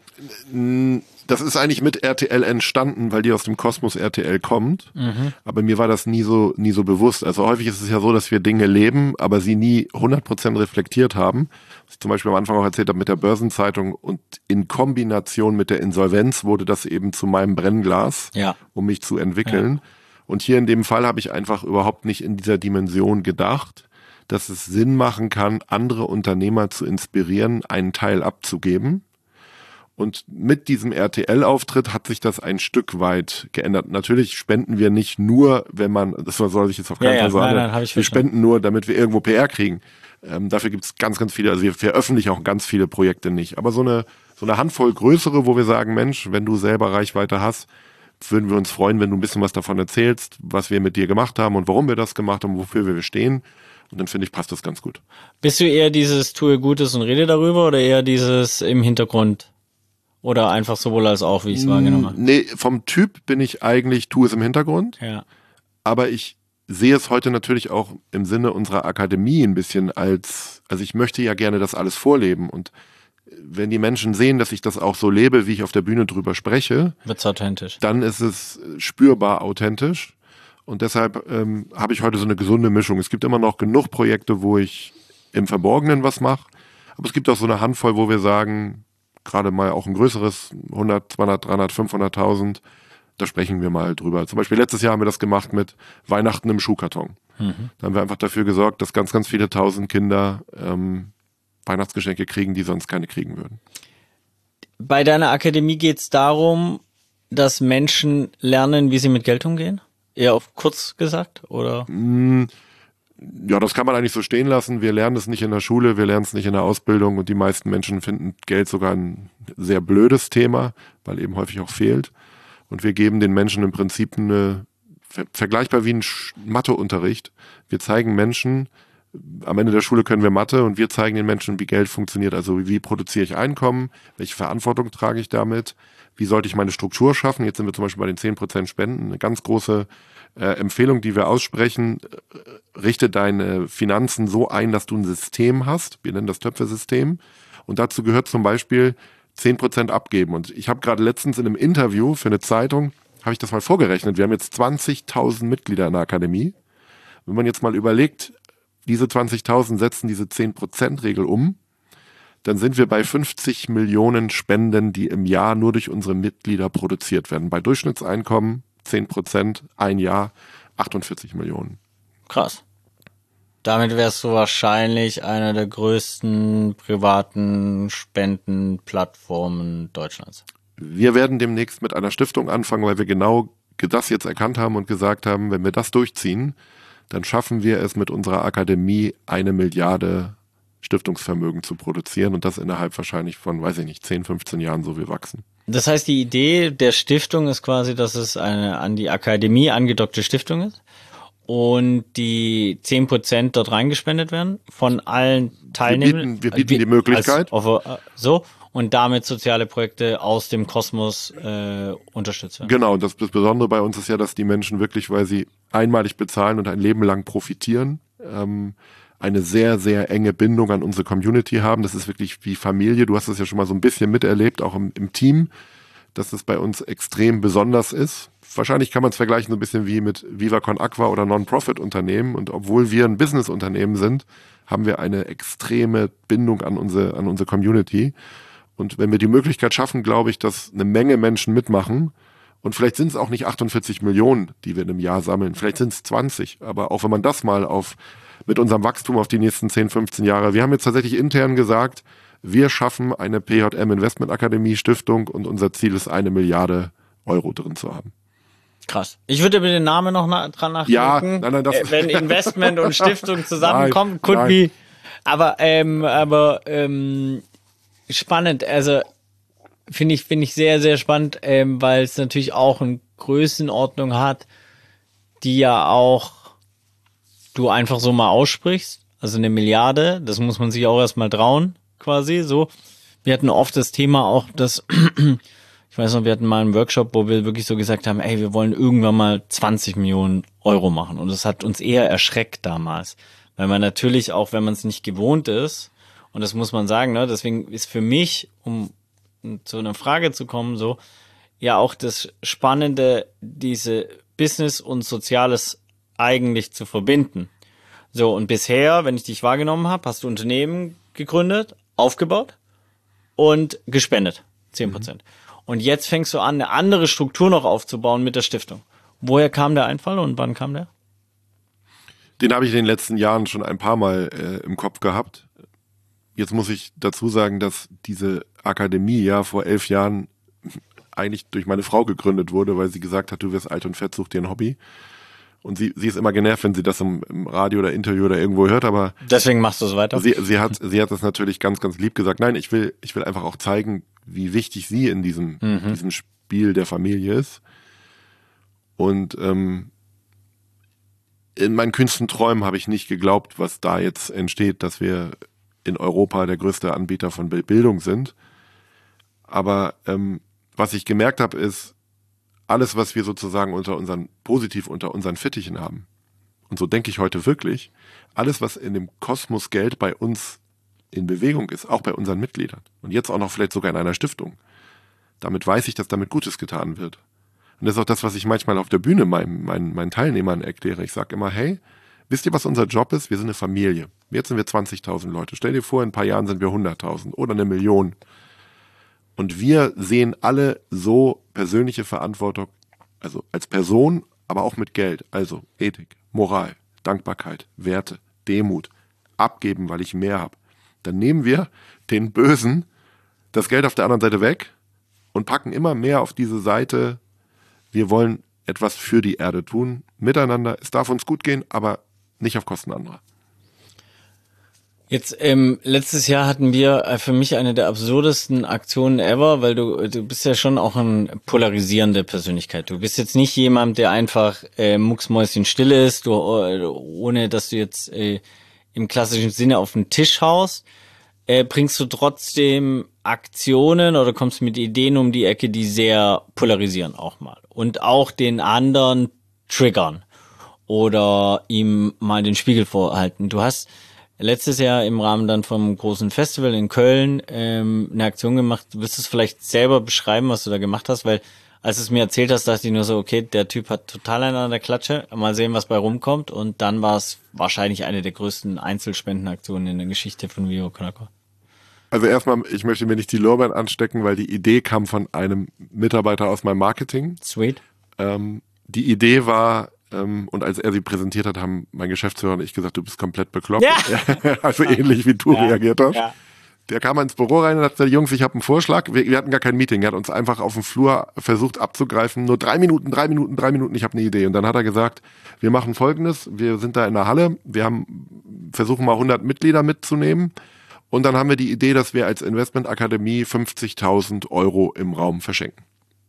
[SPEAKER 1] Das ist eigentlich mit R T L entstanden, weil die aus dem Kosmos R T L kommt. Mhm. Aber mir war das nie so, nie so bewusst. Also häufig ist es ja so, dass wir Dinge leben, aber sie nie hundert Prozent reflektiert haben. Was ich zum Beispiel am Anfang auch erzählt habe mit der Börsenzeitung und in Kombination mit der Insolvenz wurde das eben zu meinem Brennglas, ja, um mich zu entwickeln. Ja. Und hier in dem Fall habe ich einfach überhaupt nicht in dieser Dimension gedacht, dass es Sinn machen kann, andere Unternehmer zu inspirieren, einen Teil abzugeben. Und mit diesem R T L-Auftritt hat sich das ein Stück weit geändert. Natürlich spenden wir nicht nur, wenn man, das soll ich jetzt auf keinen
[SPEAKER 3] ja,
[SPEAKER 1] Fall sagen,
[SPEAKER 3] nein, nein, hab ich
[SPEAKER 1] wir
[SPEAKER 3] verstanden.
[SPEAKER 1] spenden nur, damit wir irgendwo P R kriegen. Ähm, dafür gibt es ganz, ganz viele, also wir veröffentlichen auch ganz viele Projekte nicht. Aber so eine, so eine Handvoll größere, wo wir sagen, Mensch, wenn du selber Reichweite hast, würden wir uns freuen, wenn du ein bisschen was davon erzählst, was wir mit dir gemacht haben und warum wir das gemacht haben, wofür wir stehen. Und dann finde ich, passt das ganz gut.
[SPEAKER 3] Bist du eher dieses tue Gutes und rede darüber oder eher dieses im Hintergrund? Oder einfach sowohl als auch, wie ich es wahrgenommen habe?
[SPEAKER 1] Nee, vom Typ bin ich eigentlich, tue es im Hintergrund.
[SPEAKER 3] Ja.
[SPEAKER 1] Aber ich sehe es heute natürlich auch im Sinne unserer Akademie ein bisschen als, also ich möchte ja gerne das alles vorleben. Und wenn die Menschen sehen, dass ich das auch so lebe, wie ich auf der Bühne drüber spreche,
[SPEAKER 3] wird's authentisch.
[SPEAKER 1] Dann ist es spürbar authentisch. Und deshalb ähm, habe ich heute so eine gesunde Mischung. Es gibt immer noch genug Projekte, wo ich im Verborgenen was mache. Aber es gibt auch so eine Handvoll, wo wir sagen, gerade mal auch ein größeres, hundert, zweihundert, dreihundert, fünfhunderttausend, da sprechen wir mal drüber. Zum Beispiel letztes Jahr haben wir das gemacht mit Weihnachten im Schuhkarton. Mhm. Da haben wir einfach dafür gesorgt, dass ganz, ganz viele tausend Kinder ähm, Weihnachtsgeschenke kriegen, die sonst keine kriegen würden.
[SPEAKER 3] Bei deiner Akademie geht es darum, dass Menschen lernen, wie sie mit Geld umgehen? Eher auf kurz gesagt, oder?
[SPEAKER 1] Mm, ja, das kann man eigentlich so stehen lassen. Wir lernen es nicht in der Schule, wir lernen es nicht in der Ausbildung und die meisten Menschen finden Geld sogar ein sehr blödes Thema, weil eben häufig auch fehlt. Und wir geben den Menschen im Prinzip eine, ver- vergleichbar wie ein Sch- Matheunterricht. Wir zeigen Menschen, am Ende der Schule können wir Mathe und wir zeigen den Menschen, wie Geld funktioniert. Also wie produziere ich Einkommen, welche Verantwortung trage ich damit, wie sollte ich meine Struktur schaffen. Jetzt sind wir zum Beispiel bei den zehn Prozent Spenden. Eine ganz große äh, Empfehlung, die wir aussprechen, äh, richte deine Finanzen so ein, dass du ein System hast. Wir nennen das Töpfe-System. Und dazu gehört zum Beispiel zehn Prozent abgeben. Und ich habe gerade letztens in einem Interview für eine Zeitung, habe ich das mal vorgerechnet. Wir haben jetzt zwanzigtausend Mitglieder in der Akademie. Wenn man jetzt mal überlegt, diese zwanzigtausend setzen diese zehn Prozent Regel um, dann sind wir bei fünfzig Millionen Spenden, die im Jahr nur durch unsere Mitglieder produziert werden. Bei Durchschnittseinkommen zehn Prozent, ein Jahr achtundvierzig Millionen.
[SPEAKER 3] Krass. Damit wärst du wahrscheinlich einer der größten privaten Spendenplattformen Deutschlands.
[SPEAKER 1] Wir werden demnächst mit einer Stiftung anfangen, weil wir genau das jetzt erkannt haben und gesagt haben, wenn wir das durchziehen, dann schaffen wir es mit unserer Akademie eine Milliarde Stiftungsvermögen zu produzieren und das innerhalb wahrscheinlich von, weiß ich nicht, zehn, fünfzehn Jahren, so wir wachsen.
[SPEAKER 3] Das heißt, die Idee der Stiftung ist quasi, dass es eine an die Akademie angedockte Stiftung ist und die zehn Prozent dort reingespendet werden von allen Teilnehmern.
[SPEAKER 1] Wir bieten, wir bieten die Möglichkeit.
[SPEAKER 3] Als, so. Und damit soziale Projekte aus dem Kosmos äh, unterstützt werden.
[SPEAKER 1] Genau, und das, das Besondere bei uns ist ja, dass die Menschen wirklich, weil sie einmalig bezahlen und ein Leben lang profitieren, ähm, eine sehr, sehr enge Bindung an unsere Community haben. Das ist wirklich wie Familie. Du hast es ja schon mal so ein bisschen miterlebt, auch im, im Team, dass es bei uns extrem besonders ist. Wahrscheinlich kann man es vergleichen so ein bisschen wie mit Viva Con Aqua oder Non-Profit-Unternehmen. Und obwohl wir ein Business-Unternehmen sind, haben wir eine extreme Bindung an unsere, an unsere Community. Und wenn wir die Möglichkeit schaffen, glaube ich, dass eine Menge Menschen mitmachen, und vielleicht sind es auch nicht achtundvierzig Millionen, die wir in einem Jahr sammeln, vielleicht sind es zwanzig, aber auch wenn man das mal auf mit unserem Wachstum auf die nächsten zehn, fünfzehn Jahre, wir haben jetzt tatsächlich intern gesagt, wir schaffen eine P J M Investment Akademie Stiftung und unser Ziel ist, eine Milliarde Euro drin zu haben.
[SPEAKER 3] Krass. Ich würde mir den Namen noch na, dran nachdenken.
[SPEAKER 1] Ja, nein, nein, das
[SPEAKER 3] äh, wenn Investment und Stiftung zusammenkommen,
[SPEAKER 1] nein,
[SPEAKER 3] could
[SPEAKER 1] nein.
[SPEAKER 3] be. Aber, ähm, aber ähm, spannend. Also finde ich, finde ich sehr, sehr spannend, ähm, weil es natürlich auch eine Größenordnung hat, die ja auch du einfach so mal aussprichst. Also eine Milliarde, das muss man sich auch erstmal trauen, quasi so. Wir hatten oft das Thema auch, dass ich weiß noch, wir hatten mal einen Workshop, wo wir wirklich so gesagt haben, ey, wir wollen irgendwann mal zwanzig Millionen Euro machen. Und das hat uns eher erschreckt damals. Weil man natürlich auch, wenn man es nicht gewohnt ist, und das muss man sagen, ne, deswegen ist für mich, um zu einer Frage zu kommen, so, ja auch das Spannende, diese Business und Soziales eigentlich zu verbinden. So, und bisher, wenn ich dich wahrgenommen habe, hast du Unternehmen gegründet, aufgebaut und gespendet. zehn Prozent. Mhm. Und jetzt fängst du an, eine andere Struktur noch aufzubauen mit der Stiftung. Woher kam der Einfall und wann kam der?
[SPEAKER 1] Den habe ich in den letzten Jahren schon ein paar Mal äh, im Kopf gehabt. Jetzt muss ich dazu sagen, dass diese Akademie ja vor elf Jahren eigentlich durch meine Frau gegründet wurde, weil sie gesagt hat, du wirst alt und fett, such dir ein Hobby. Und sie, sie ist immer genervt, wenn sie das im, im Radio oder Interview oder irgendwo hört, aber
[SPEAKER 3] deswegen machst du es weiter.
[SPEAKER 1] Sie, sie hat, sie hat das natürlich ganz, ganz lieb gesagt. Nein, ich will, ich will einfach auch zeigen, wie wichtig sie in diesem, mhm. diesem Spiel der Familie ist. Und ähm, in meinen kühnsten Träumen habe ich nicht geglaubt, was da jetzt entsteht, dass wir in Europa der größte Anbieter von Bildung sind. Aber ähm, was ich gemerkt habe, ist, alles, was wir sozusagen unter unseren, positiv unter unseren Fittichen haben, und so denke ich heute wirklich, alles, was in dem Kosmos Geld bei uns in Bewegung ist, auch bei unseren Mitgliedern und jetzt auch noch vielleicht sogar in einer Stiftung, damit weiß ich, dass damit Gutes getan wird. Und das ist auch das, was ich manchmal auf der Bühne meinen, meinen, meinen Teilnehmern erkläre. Ich sage immer, hey, wisst ihr, was unser Job ist? Wir sind eine Familie. Jetzt sind wir zwanzigtausend Leute. Stell dir vor, in ein paar Jahren sind wir hunderttausend oder eine Million. Und wir sehen alle so persönliche Verantwortung, also als Person, aber auch mit Geld. Also Ethik, Moral, Dankbarkeit, Werte, Demut, abgeben, weil ich mehr habe. Dann nehmen wir den Bösen das Geld auf der anderen Seite weg und packen immer mehr auf diese Seite, wir wollen etwas für die Erde tun, miteinander. Es darf uns gut gehen, aber nicht auf Kosten anderer.
[SPEAKER 3] Jetzt, ähm, letztes Jahr hatten wir äh, für mich eine der absurdesten Aktionen ever, weil du, du bist ja schon auch eine polarisierende Persönlichkeit. Du bist jetzt nicht jemand, der einfach äh, mucksmäuschen-still ist, du, äh, ohne dass du jetzt äh, im klassischen Sinne auf den Tisch haust. Äh, bringst du trotzdem Aktionen oder kommst mit Ideen um die Ecke, die sehr polarisieren auch mal und auch den anderen triggern oder ihm mal den Spiegel vorhalten. Du hast letztes Jahr im Rahmen dann vom großen Festival in Köln ähm, eine Aktion gemacht. Willst du es vielleicht selber beschreiben, was du da gemacht hast? Weil als du es mir erzählt hast, dachte ich nur so, okay, der Typ hat total einen an der Klatsche. Mal sehen, was bei rumkommt. Und dann war es wahrscheinlich eine der größten Einzelspendenaktionen in der Geschichte von Viva Con Agua.
[SPEAKER 1] Also erstmal, ich möchte mir nicht die Lorbeeren anstecken, weil die Idee kam von einem Mitarbeiter aus meinem Marketing.
[SPEAKER 3] Sweet.
[SPEAKER 1] Ähm, die Idee war, ähm, und als er sie präsentiert hat, haben mein Geschäftsführer und ich gesagt, du bist komplett bekloppt. Ja. Also ähnlich wie du ja. reagiert hast. Ja. Der kam ins Büro rein und hat gesagt, Jungs, ich habe einen Vorschlag. Wir, wir hatten gar kein Meeting. Er hat uns einfach auf dem Flur versucht abzugreifen. Nur drei Minuten, drei Minuten, drei Minuten, ich habe eine Idee. Und dann hat er gesagt, wir machen Folgendes. Wir sind da in der Halle. Wir haben versuchen mal hundert Mitglieder mitzunehmen. Und dann haben wir die Idee, dass wir als Investmentakademie fünfzigtausend Euro im Raum verschenken.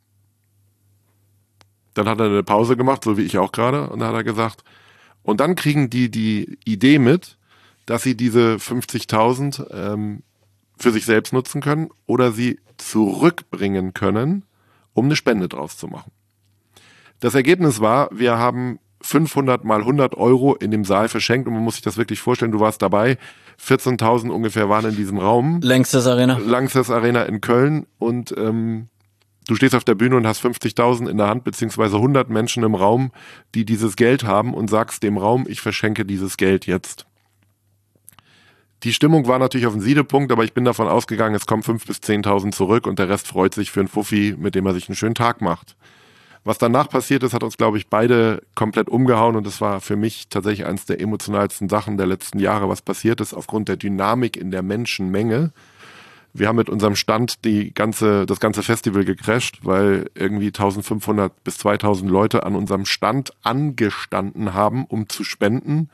[SPEAKER 1] Dann hat er eine Pause gemacht, so wie ich auch gerade. Und dann hat er gesagt, und dann kriegen die die Idee mit, dass sie diese fünfzigtausend ähm, für sich selbst nutzen können oder sie zurückbringen können, um eine Spende draus zu machen. Das Ergebnis war, wir haben fünfhundert mal hundert Euro in dem Saal verschenkt und man muss sich das wirklich vorstellen, du warst dabei, vierzehntausend ungefähr waren in diesem Raum.
[SPEAKER 3] Längstes Arena.
[SPEAKER 1] Längstes Arena in Köln und ähm, du stehst auf der Bühne und hast fünfzigtausend in der Hand, beziehungsweise hundert Menschen im Raum, die dieses Geld haben und sagst dem Raum, ich verschenke dieses Geld jetzt. Die Stimmung war natürlich auf dem Siedepunkt, aber ich bin davon ausgegangen, es kommen fünftausend bis zehntausend zurück und der Rest freut sich für einen Fuffi, mit dem er sich einen schönen Tag macht. Was danach passiert ist, hat uns, glaube ich, beide komplett umgehauen und das war für mich tatsächlich eines der emotionalsten Sachen der letzten Jahre, was passiert ist aufgrund der Dynamik in der Menschenmenge. Wir haben mit unserem Stand die ganze, das ganze Festival gecrasht, weil irgendwie eintausendfünfhundert bis zweitausend Leute an unserem Stand angestanden haben, um zu spenden.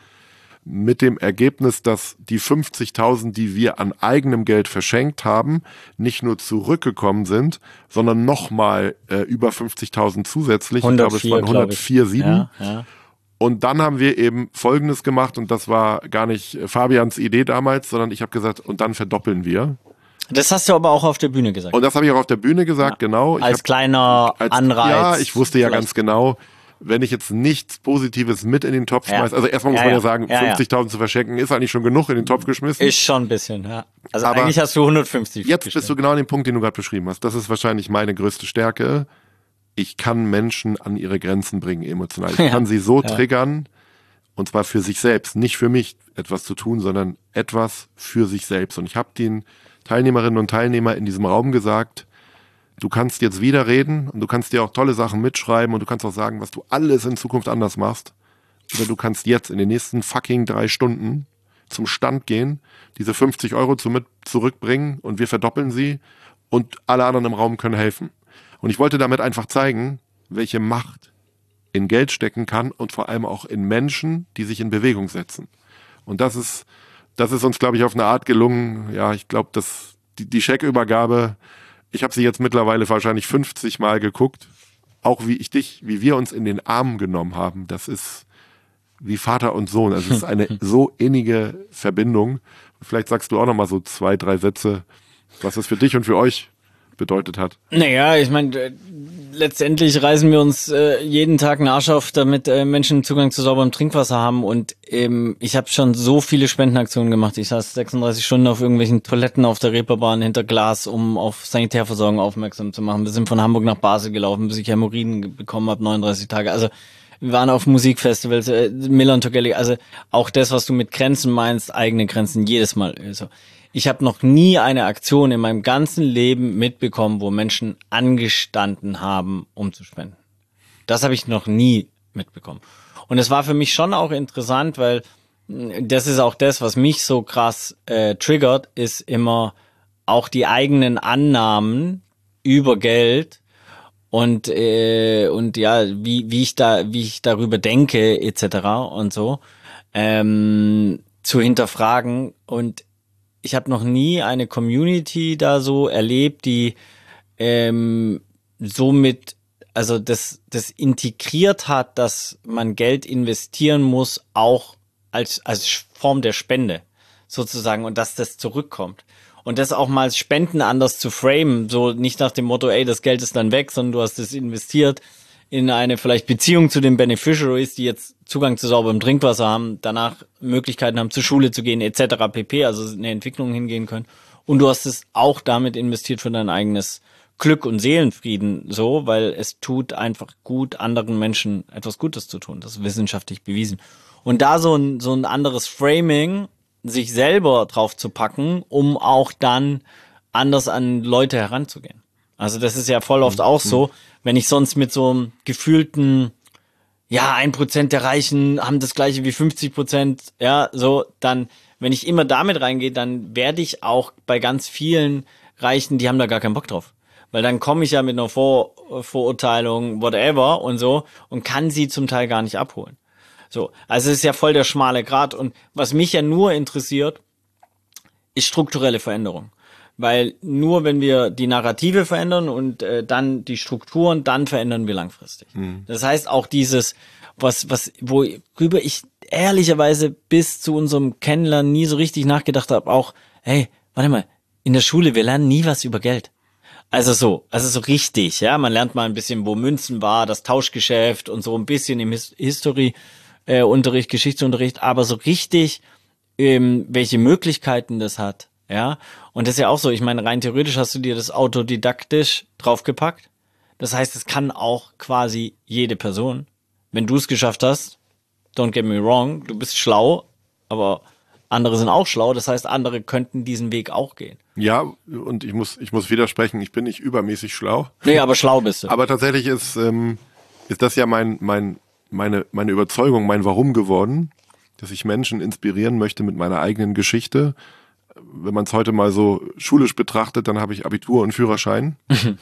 [SPEAKER 1] Mit dem Ergebnis, dass die fünfzigtausend, die wir an eigenem Geld verschenkt haben, nicht nur zurückgekommen sind, sondern nochmal äh, über fünfzigtausend zusätzlich.
[SPEAKER 3] hundertvier,
[SPEAKER 1] ich glaube, es waren hundertvier Komma sieben.
[SPEAKER 3] Ja, ja.
[SPEAKER 1] Und dann haben wir eben Folgendes gemacht, und das war gar nicht Fabians Idee damals, sondern ich habe gesagt, und dann verdoppeln wir.
[SPEAKER 3] Das hast du aber auch auf der Bühne gesagt.
[SPEAKER 1] Und das habe ich auch auf der Bühne gesagt, ja. genau. Ich
[SPEAKER 3] als
[SPEAKER 1] hab,
[SPEAKER 3] kleiner als, Anreiz.
[SPEAKER 1] Ja, ich wusste ja ganz genau, wenn ich jetzt nichts Positives mit in den Topf
[SPEAKER 3] ja.
[SPEAKER 1] schmeiße, also erstmal muss
[SPEAKER 3] ja,
[SPEAKER 1] man ja,
[SPEAKER 3] ja
[SPEAKER 1] sagen,
[SPEAKER 3] ja,
[SPEAKER 1] fünfzigtausend ja. zu verschenken ist eigentlich schon genug in den Topf geschmissen.
[SPEAKER 3] Ist schon ein bisschen, ja. Also
[SPEAKER 1] aber
[SPEAKER 3] eigentlich hast du hundertfünfzig.
[SPEAKER 1] Jetzt gestellt. Bist du genau an dem Punkt, den du gerade beschrieben hast. Das ist wahrscheinlich meine größte Stärke. Ich kann Menschen an ihre Grenzen bringen, emotional. Ich ja. kann sie so ja. triggern, und zwar für sich selbst, nicht für mich etwas zu tun, sondern etwas für sich selbst. Und ich habe den Teilnehmerinnen und Teilnehmern in diesem Raum gesagt, du kannst jetzt wieder reden und du kannst dir auch tolle Sachen mitschreiben und du kannst auch sagen, was du alles in Zukunft anders machst. Oder du kannst jetzt in den nächsten fucking drei Stunden zum Stand gehen, diese fünfzig Euro zu mit zurückbringen und wir verdoppeln sie und alle anderen im Raum können helfen. Und ich wollte damit einfach zeigen, welche Macht in Geld stecken kann und vor allem auch in Menschen, die sich in Bewegung setzen. Und das ist, das ist uns, glaube ich, auf eine Art gelungen. Ja, ich glaube, dass die, die Scheckübergabe, ich habe sie jetzt mittlerweile wahrscheinlich fünfzig Mal geguckt, auch wie ich dich, wie wir uns in den Arm genommen haben. Das ist wie Vater und Sohn. Also es ist eine so innige Verbindung. Vielleicht sagst du auch noch mal so zwei, drei Sätze, was es für dich und für euch bedeutet hat.
[SPEAKER 3] Naja, ich meine, letztendlich reißen wir uns äh, jeden Tag einen Arsch auf, damit äh, Menschen Zugang zu sauberem Trinkwasser haben. Und ähm, ich habe schon so viele Spendenaktionen gemacht. Ich saß sechsunddreißig Stunden auf irgendwelchen Toiletten auf der Reeperbahn hinter Glas, um auf Sanitärversorgung aufmerksam zu machen. Wir sind von Hamburg nach Basel gelaufen, bis ich Hämorrhoiden bekommen habe, neununddreißig Tage. Also wir waren auf Musikfestivals, äh, Miller und Togelli. Also auch das, was du mit Grenzen meinst, eigene Grenzen, jedes Mal. Also ich habe noch nie eine Aktion in meinem ganzen Leben mitbekommen, wo Menschen angestanden haben, um zu spenden. Das habe ich noch nie mitbekommen. Und es war für mich schon auch interessant, weil das ist auch das, was mich so krass äh, triggert, ist immer auch die eigenen Annahmen über Geld und äh, und ja, wie wie ich da wie ich darüber denke et cetera und so ähm, zu hinterfragen. Und ich habe noch nie eine Community da so erlebt, die ähm, somit, also das, das integriert hat, dass man Geld investieren muss, auch als, als Form der Spende sozusagen, und dass das zurückkommt. Und das auch mal als Spenden anders zu framen, so nicht nach dem Motto, ey, das Geld ist dann weg, sondern du hast es investiert in eine vielleicht Beziehung zu den Beneficiaries, die jetzt Zugang zu sauberem Trinkwasser haben, danach Möglichkeiten haben, zur Schule zu gehen et cetera pp., also eine Entwicklung hingehen können. Und du hast es auch damit investiert für dein eigenes Glück und Seelenfrieden, so, weil es tut einfach gut, anderen Menschen etwas Gutes zu tun. Das ist wissenschaftlich bewiesen. Und da so ein, so ein anderes Framing, sich selber drauf zu packen, um auch dann anders an Leute heranzugehen. Also das ist ja voll oft auch so, wenn ich sonst mit so einem gefühlten, ja, ein Prozent der Reichen haben das gleiche wie fünfzig Prozent, ja, so, dann, wenn ich immer damit reingehe, dann werde ich auch bei ganz vielen Reichen, die haben da gar keinen Bock drauf. Weil dann komme ich ja mit einer Vor- Vorurteilung, whatever und so, und kann sie zum Teil gar nicht abholen. So, also es ist ja voll der schmale Grat. Und was mich ja nur interessiert, ist strukturelle Veränderung. Weil nur wenn wir die Narrative verändern und äh, dann die Strukturen, dann verändern wir langfristig. Mhm. Das heißt auch dieses, was, was, worüber ich ehrlicherweise bis zu unserem Kennenlernen nie so richtig nachgedacht habe, auch, hey, warte mal, in der Schule, wir lernen nie was über Geld. Also so, also so richtig, ja, man lernt mal ein bisschen, wo Münzen war, das Tauschgeschäft und so ein bisschen im His- History-Unterricht, äh, Geschichtsunterricht, aber so richtig, ähm, welche Möglichkeiten das hat, ja. Und das ist ja auch so, ich meine, rein theoretisch hast du dir das autodidaktisch draufgepackt. Das heißt, es kann auch quasi jede Person. Wenn du es geschafft hast, don't get me wrong, du bist schlau, aber andere sind auch schlau, das heißt, andere könnten diesen Weg auch gehen.
[SPEAKER 1] Ja, und ich muss, ich muss widersprechen, ich bin nicht übermäßig schlau.
[SPEAKER 3] Nee, aber schlau bist du.
[SPEAKER 1] Aber tatsächlich ist, ähm, ist das ja mein, mein, meine, meine Überzeugung, mein Warum geworden, dass ich Menschen inspirieren möchte mit meiner eigenen Geschichte, wenn man es heute mal so schulisch betrachtet, dann habe ich Abitur und Führerschein,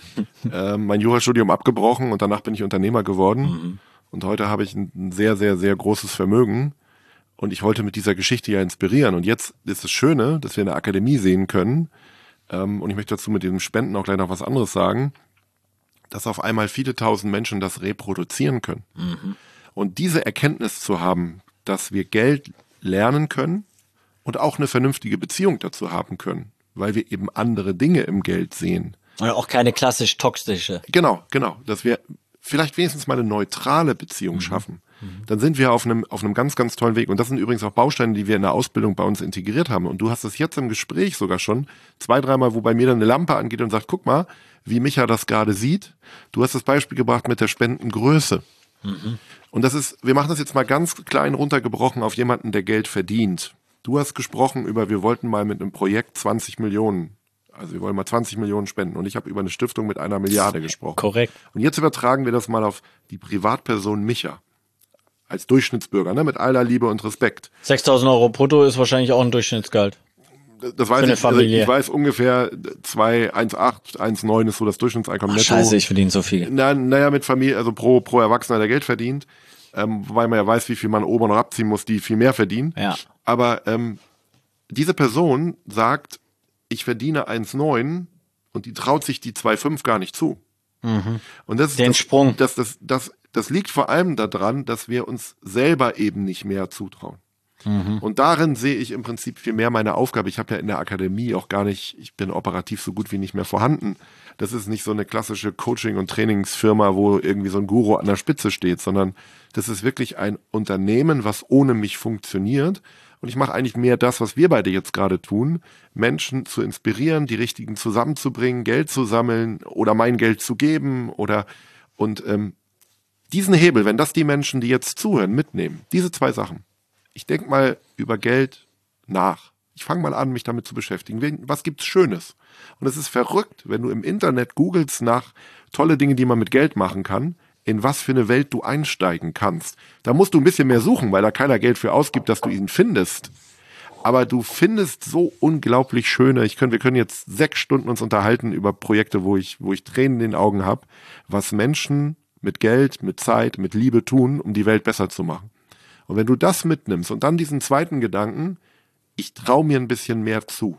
[SPEAKER 1] äh, mein Jurastudium abgebrochen und danach bin ich Unternehmer geworden. Mhm. Und heute habe ich ein sehr, sehr, sehr großes Vermögen. Und ich wollte mit dieser Geschichte ja inspirieren. Und jetzt ist das Schöne, dass wir eine Akademie sehen können. Ähm, und ich möchte dazu mit dem Spenden auch gleich noch was anderes sagen, dass auf einmal viele tausend Menschen das reproduzieren können. Mhm. Und diese Erkenntnis zu haben, dass wir Geld lernen können und auch eine vernünftige Beziehung dazu haben können, weil wir eben andere Dinge im Geld sehen.
[SPEAKER 3] Oder auch keine klassisch toxische.
[SPEAKER 1] Genau, genau. Dass wir vielleicht wenigstens mal eine neutrale Beziehung mhm. schaffen. Dann sind wir auf einem, auf einem ganz, ganz tollen Weg. Und das sind übrigens auch Bausteine, die wir in der Ausbildung bei uns integriert haben. Und du hast es jetzt im Gespräch sogar schon zwei, dreimal, wo bei mir dann eine Lampe angeht und sagt, guck mal, wie Micha das gerade sieht. Du hast das Beispiel gebracht mit der Spendengröße. Mhm. Und das ist, wir machen das jetzt mal ganz klein runtergebrochen auf jemanden, der Geld verdient. Du hast gesprochen über, wir wollten mal mit einem Projekt zwanzig Millionen, also wir wollen mal zwanzig Millionen spenden. Und ich habe über eine Stiftung mit einer Milliarde gesprochen.
[SPEAKER 3] Korrekt.
[SPEAKER 1] Und jetzt übertragen wir das mal auf die Privatperson Micha. Als Durchschnittsbürger, ne, mit aller Liebe und Respekt.
[SPEAKER 3] sechstausend Euro brutto ist wahrscheinlich auch ein Durchschnittsgehalt.
[SPEAKER 1] Das weiß ich, also ich weiß ungefähr zwei, eins Komma acht, eins Komma neun ist so das Durchschnittseinkommen.
[SPEAKER 3] Ach, scheiße, ich verdiene so viel.
[SPEAKER 1] Na, naja, mit Familie, also pro, pro Erwachsener, der Geld verdient, ähm, wobei man ja weiß, wie viel man oben noch abziehen muss, die viel mehr verdienen.
[SPEAKER 3] Ja.
[SPEAKER 1] Aber ähm, diese Person sagt, ich verdiene eins Komma neun und die traut sich die zwei Komma fünf gar nicht zu. Mhm. Und das ist
[SPEAKER 3] den
[SPEAKER 1] das,
[SPEAKER 3] Sprung.
[SPEAKER 1] Das, das, das, das liegt vor allem daran, dass wir uns selber eben nicht mehr zutrauen. Mhm. Und darin sehe ich im Prinzip viel mehr meine Aufgabe. Ich habe ja in der Akademie auch gar nicht, ich bin operativ so gut wie nicht mehr vorhanden. Das ist nicht so eine klassische Coaching- und Trainingsfirma, wo irgendwie so ein Guru an der Spitze steht, sondern das ist wirklich ein Unternehmen, was ohne mich funktioniert. Und ich mache eigentlich mehr das, was wir beide jetzt gerade tun, Menschen zu inspirieren, die Richtigen zusammenzubringen, Geld zu sammeln oder mein Geld zu geben oder und ähm, diesen Hebel, wenn das die Menschen, die jetzt zuhören, mitnehmen, diese zwei Sachen. Ich denke mal über Geld nach. Ich fange mal an, mich damit zu beschäftigen. Was gibt's Schönes? Und es ist verrückt, wenn du im Internet googelst nach tolle Dinge, die man mit Geld machen kann, in was für eine Welt du einsteigen kannst. Da musst du ein bisschen mehr suchen, weil da keiner Geld für ausgibt, dass du ihn findest. Aber du findest so unglaublich schöne, ich können, wir können jetzt sechs Stunden uns unterhalten über Projekte, wo ich, wo ich Tränen in den Augen habe, was Menschen mit Geld, mit Zeit, mit Liebe tun, um die Welt besser zu machen. Und wenn du das mitnimmst und dann diesen zweiten Gedanken, ich traue mir ein bisschen mehr zu.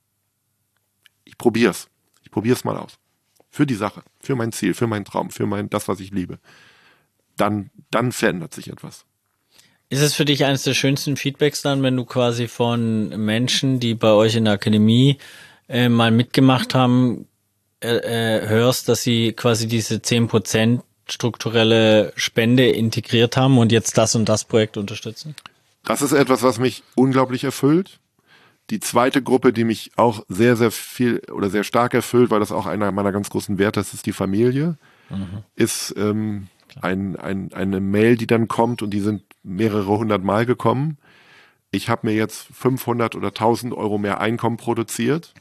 [SPEAKER 1] Ich probier's. Ich probier's mal aus. Für die Sache, für mein Ziel, für meinen Traum, für mein, das, was ich liebe. Dann, dann verändert sich etwas.
[SPEAKER 3] Ist es für dich eines der schönsten Feedbacks dann, wenn du quasi von Menschen, die bei euch in der Akademie äh, mal mitgemacht haben, äh, äh, hörst, dass sie quasi diese zehn Prozent strukturelle Spende integriert haben und jetzt das und das Projekt unterstützen?
[SPEAKER 1] Das ist etwas, was mich unglaublich erfüllt. Die zweite Gruppe, die mich auch sehr, sehr viel oder sehr stark erfüllt, weil das auch einer meiner ganz großen Werte ist, ist die Familie, mhm. ist ähm, ein, ein, eine Mail, die dann kommt und die sind mehrere hundert Mal gekommen. Ich habe mir jetzt fünfhundert oder tausend Euro mehr Einkommen produziert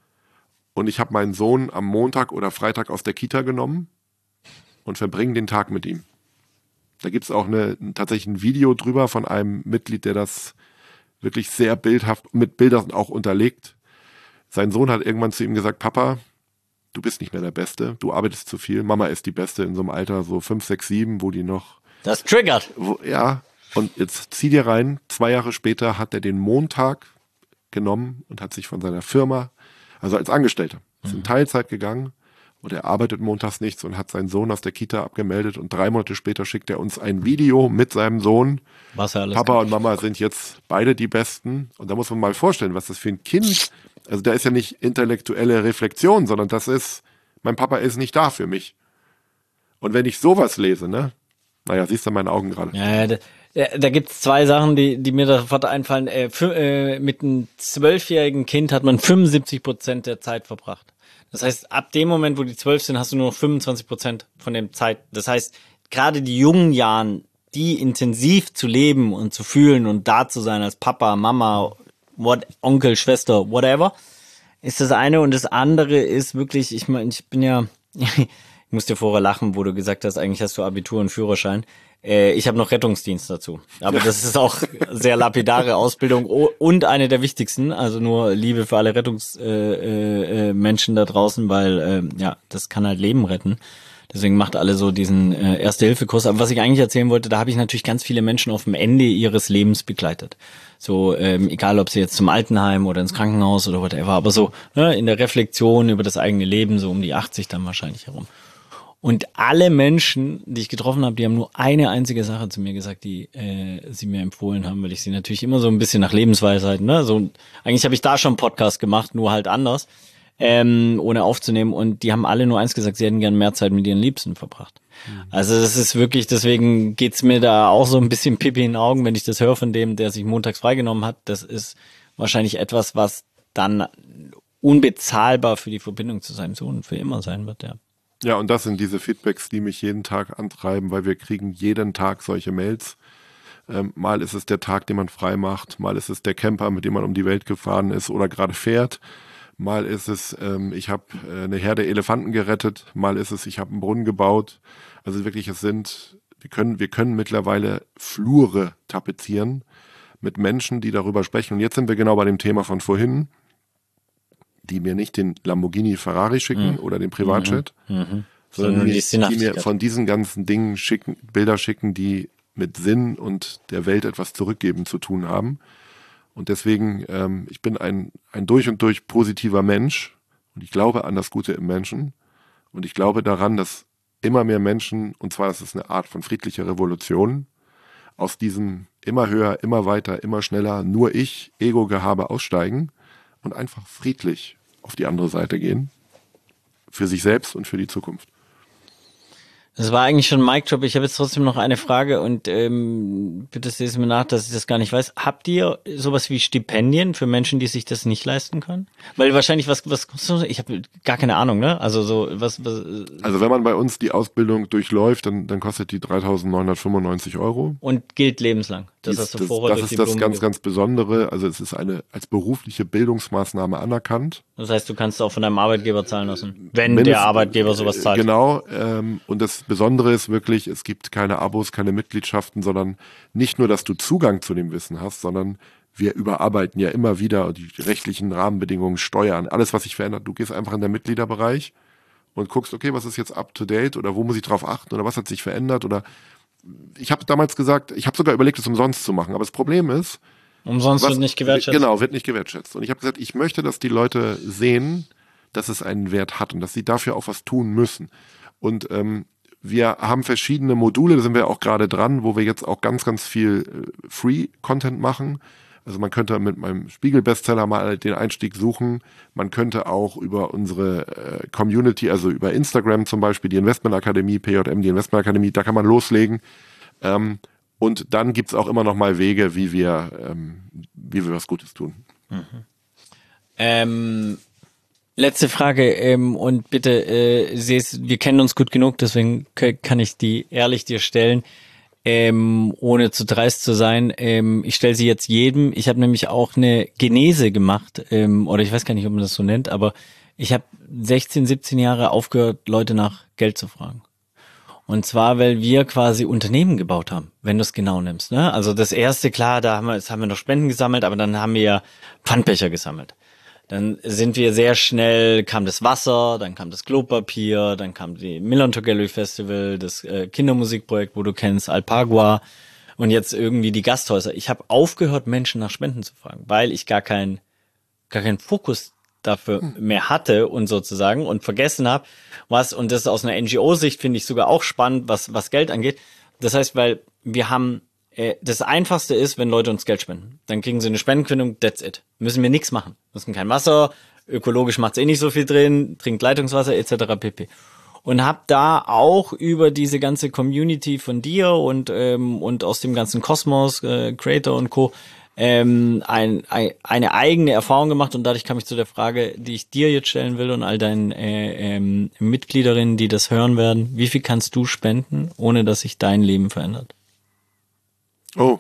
[SPEAKER 1] und ich habe meinen Sohn am Montag oder Freitag aus der Kita genommen und verbringen den Tag mit ihm. Da gibt's auch eine, tatsächlich ein Video drüber von einem Mitglied, der das wirklich sehr bildhaft, mit Bildern auch unterlegt. Sein Sohn hat irgendwann zu ihm gesagt, Papa, du bist nicht mehr der Beste, du arbeitest zu viel, Mama ist die Beste in so einem Alter, so fünf, sechs, sieben, wo die noch...
[SPEAKER 3] Das triggert.
[SPEAKER 1] Wo, ja, und jetzt zieh dir rein, zwei Jahre später hat er den Montag genommen und hat sich von seiner Firma, also als Angestellter, ist in Teilzeit gegangen, und er arbeitet montags nichts und hat seinen Sohn aus der Kita abgemeldet und drei Monate später schickt er uns ein Video mit seinem Sohn.
[SPEAKER 3] Was er alles
[SPEAKER 1] Papa
[SPEAKER 3] kann.
[SPEAKER 1] Und Mama sind jetzt beide die Besten. Und da muss man mal vorstellen, was das für ein Kind, also da ist ja nicht intellektuelle Reflexion, sondern das ist, mein Papa ist nicht da für mich. Und wenn ich sowas lese, ne, naja, siehst du meine Augen gerade.
[SPEAKER 3] Ja, ja, da, da gibt's zwei Sachen, die, die mir da sofort einfallen. Äh, für, äh, mit einem zwölfjährigen Kind hat man fünfundsiebzig Prozent der Zeit verbracht. Das heißt, ab dem Moment, wo die zwölf sind, hast du nur noch fünfundzwanzig Prozent von dem Zeit. Das heißt, gerade die jungen Jahren, die intensiv zu leben und zu fühlen und da zu sein als Papa, Mama, what, Onkel, Schwester, whatever, ist das eine. Und das andere ist wirklich, ich meine, ich bin ja, ich muss dir vorher lachen, wo du gesagt hast, eigentlich hast du Abitur und Führerschein. Äh, ich habe noch Rettungsdienst dazu. Aber das ist auch sehr lapidare Ausbildung und eine der wichtigsten. Also nur Liebe für alle Rettungsmenschen äh, äh, Menschen da draußen, weil äh, ja, das kann halt Leben retten. Deswegen macht alle so diesen äh, Erste-Hilfe-Kurs. Aber was ich eigentlich erzählen wollte, da habe ich natürlich ganz viele Menschen auf dem Ende ihres Lebens begleitet. So, ähm, egal ob sie jetzt zum Altenheim oder ins Krankenhaus oder whatever, aber so ne, in der Reflexion über das eigene Leben, so um die achtzig dann wahrscheinlich herum. Und alle Menschen, die ich getroffen habe, die haben nur eine einzige Sache zu mir gesagt, die äh, sie mir empfohlen haben, weil ich sie natürlich immer so ein bisschen nach Lebensweisheiten, ne, so eigentlich habe ich da schon einen Podcast gemacht, nur halt anders, ähm, ohne aufzunehmen. Und die haben alle nur eins gesagt, sie hätten gern mehr Zeit mit ihren Liebsten verbracht. Mhm. Also das ist wirklich, deswegen geht's mir da auch so ein bisschen Pipi in den Augen, wenn ich das höre von dem, der sich montags freigenommen hat. Das ist wahrscheinlich etwas, was dann unbezahlbar für die Verbindung zu seinem Sohn für immer sein wird, ja.
[SPEAKER 1] Ja, und das sind diese Feedbacks, die mich jeden Tag antreiben, weil wir kriegen jeden Tag solche Mails. Ähm, mal ist es der Tag, den man frei macht, mal ist es der Camper, mit dem man um die Welt gefahren ist oder gerade fährt. Mal ist es, ähm, ich habe äh, eine Herde Elefanten gerettet, mal ist es, ich habe einen Brunnen gebaut. Also wirklich, es sind, wir können, wir können mittlerweile Flure tapezieren mit Menschen, die darüber sprechen. Und jetzt sind wir genau bei dem Thema von vorhin, die mir nicht den Lamborghini Ferrari schicken mhm. oder den Privatjet,
[SPEAKER 3] mhm. Mhm.
[SPEAKER 1] sondern die, die mir von diesen ganzen Dingen schicken, Bilder schicken, die mit Sinn und der Welt etwas zurückgeben zu tun haben. Und deswegen, ähm, ich bin ein, ein durch und durch positiver Mensch und ich glaube an das Gute im Menschen und ich glaube daran, dass immer mehr Menschen, und zwar das ist eine Art von friedlicher Revolution, aus diesem immer höher, immer weiter, immer schneller, nur ich, Ego-Gehabe aussteigen und einfach friedlich auf die andere Seite gehen. Für sich selbst und für die Zukunft.
[SPEAKER 3] Das war eigentlich schon ein Mic-Drop. Ich habe jetzt trotzdem noch eine Frage und ähm, bitte seht es mir nach, dass ich das gar nicht weiß. Habt ihr sowas wie Stipendien für Menschen, die sich das nicht leisten können? Weil wahrscheinlich, was was kostet das? Ich habe gar keine Ahnung, ne? Also so, was, was
[SPEAKER 1] Also wenn man bei uns die Ausbildung durchläuft, dann, dann kostet die dreitausendneunhundertfünfundneunzig Euro.
[SPEAKER 3] Und gilt lebenslang. Das,
[SPEAKER 1] Dies,
[SPEAKER 3] hast du
[SPEAKER 1] das,
[SPEAKER 3] vorher
[SPEAKER 1] das ist das ganz, ganz Besondere. Also es ist eine als berufliche Bildungsmaßnahme anerkannt.
[SPEAKER 3] Das heißt, du kannst auch von deinem Arbeitgeber zahlen lassen, wenn Mindest, der Arbeitgeber sowas zahlt.
[SPEAKER 1] Genau. Ähm, und das Besondere ist wirklich, es gibt keine Abos, keine Mitgliedschaften, sondern nicht nur, dass du Zugang zu dem Wissen hast, sondern wir überarbeiten ja immer wieder die rechtlichen Rahmenbedingungen, Steuern, alles, was sich verändert. Du gehst einfach in den Mitgliederbereich und guckst, okay, was ist jetzt up to date oder wo muss ich drauf achten oder was hat sich verändert oder ich habe damals gesagt, ich habe sogar überlegt, es umsonst zu machen, aber das Problem ist,
[SPEAKER 3] umsonst
[SPEAKER 1] was,
[SPEAKER 3] wird nicht gewertschätzt.
[SPEAKER 1] Genau, wird nicht gewertschätzt. Und ich habe gesagt, ich möchte, dass die Leute sehen, dass es einen Wert hat und dass sie dafür auch was tun müssen. Und ähm, wir haben verschiedene Module, da sind wir auch gerade dran, wo wir jetzt auch ganz, ganz viel äh, Free-Content machen. Also man könnte mit meinem Spiegel-Bestseller mal den Einstieg suchen. Man könnte auch über unsere äh, Community, also über Instagram zum Beispiel, die Investmentakademie, P J M, die Investmentakademie, da kann man loslegen. Ähm, und dann gibt's auch immer noch mal Wege, wie wir, ähm, wie wir was Gutes tun.
[SPEAKER 3] Mhm. Ähm, letzte Frage ähm, und bitte, äh, seh's, wir kennen uns gut genug, deswegen kann ich die ehrlich dir stellen. Ähm, ohne zu dreist zu sein, ähm, ich stelle sie jetzt jedem. Ich habe nämlich auch eine Genese gemacht, ähm, oder ich weiß gar nicht, ob man das so nennt, aber ich habe sechzehn, siebzehn Jahre aufgehört, Leute nach Geld zu fragen. Und zwar, weil wir quasi Unternehmen gebaut haben, wenn du es genau nimmst. Ne? Also das erste, klar, da haben wir, jetzt haben wir noch Spenden gesammelt, aber dann haben wir Pfandbecher gesammelt. Dann sind wir sehr schnell, kam das Wasser, dann kam das Klopapier, dann kam die Millantor Gallery Festival, das äh, Kindermusikprojekt, wo du kennst, Alpagua und jetzt irgendwie die Gasthäuser. Ich habe aufgehört, Menschen nach Spenden zu fragen, weil ich gar keinen gar keinen Fokus dafür mehr hatte und sozusagen und vergessen habe, was, und das aus einer N G O-Sicht finde ich sogar auch spannend, was was Geld angeht. Das heißt, weil wir haben das Einfachste ist, wenn Leute uns Geld spenden. Dann kriegen sie eine Spendenquittung, that's it. Müssen wir nichts machen. Müssen kein Wasser, ökologisch macht's eh nicht so viel drin, trinkt Leitungswasser et cetera pp. Und hab da auch über diese ganze Community von dir und ähm, und aus dem ganzen Kosmos, äh, Creator und Co. Ähm, ein, ein, eine eigene Erfahrung gemacht und dadurch kam ich zu der Frage, die ich dir jetzt stellen will und all deinen äh, ähm, Mitgliederinnen, die das hören werden. Wie viel kannst du spenden, ohne dass sich dein Leben verändert?
[SPEAKER 1] Oh.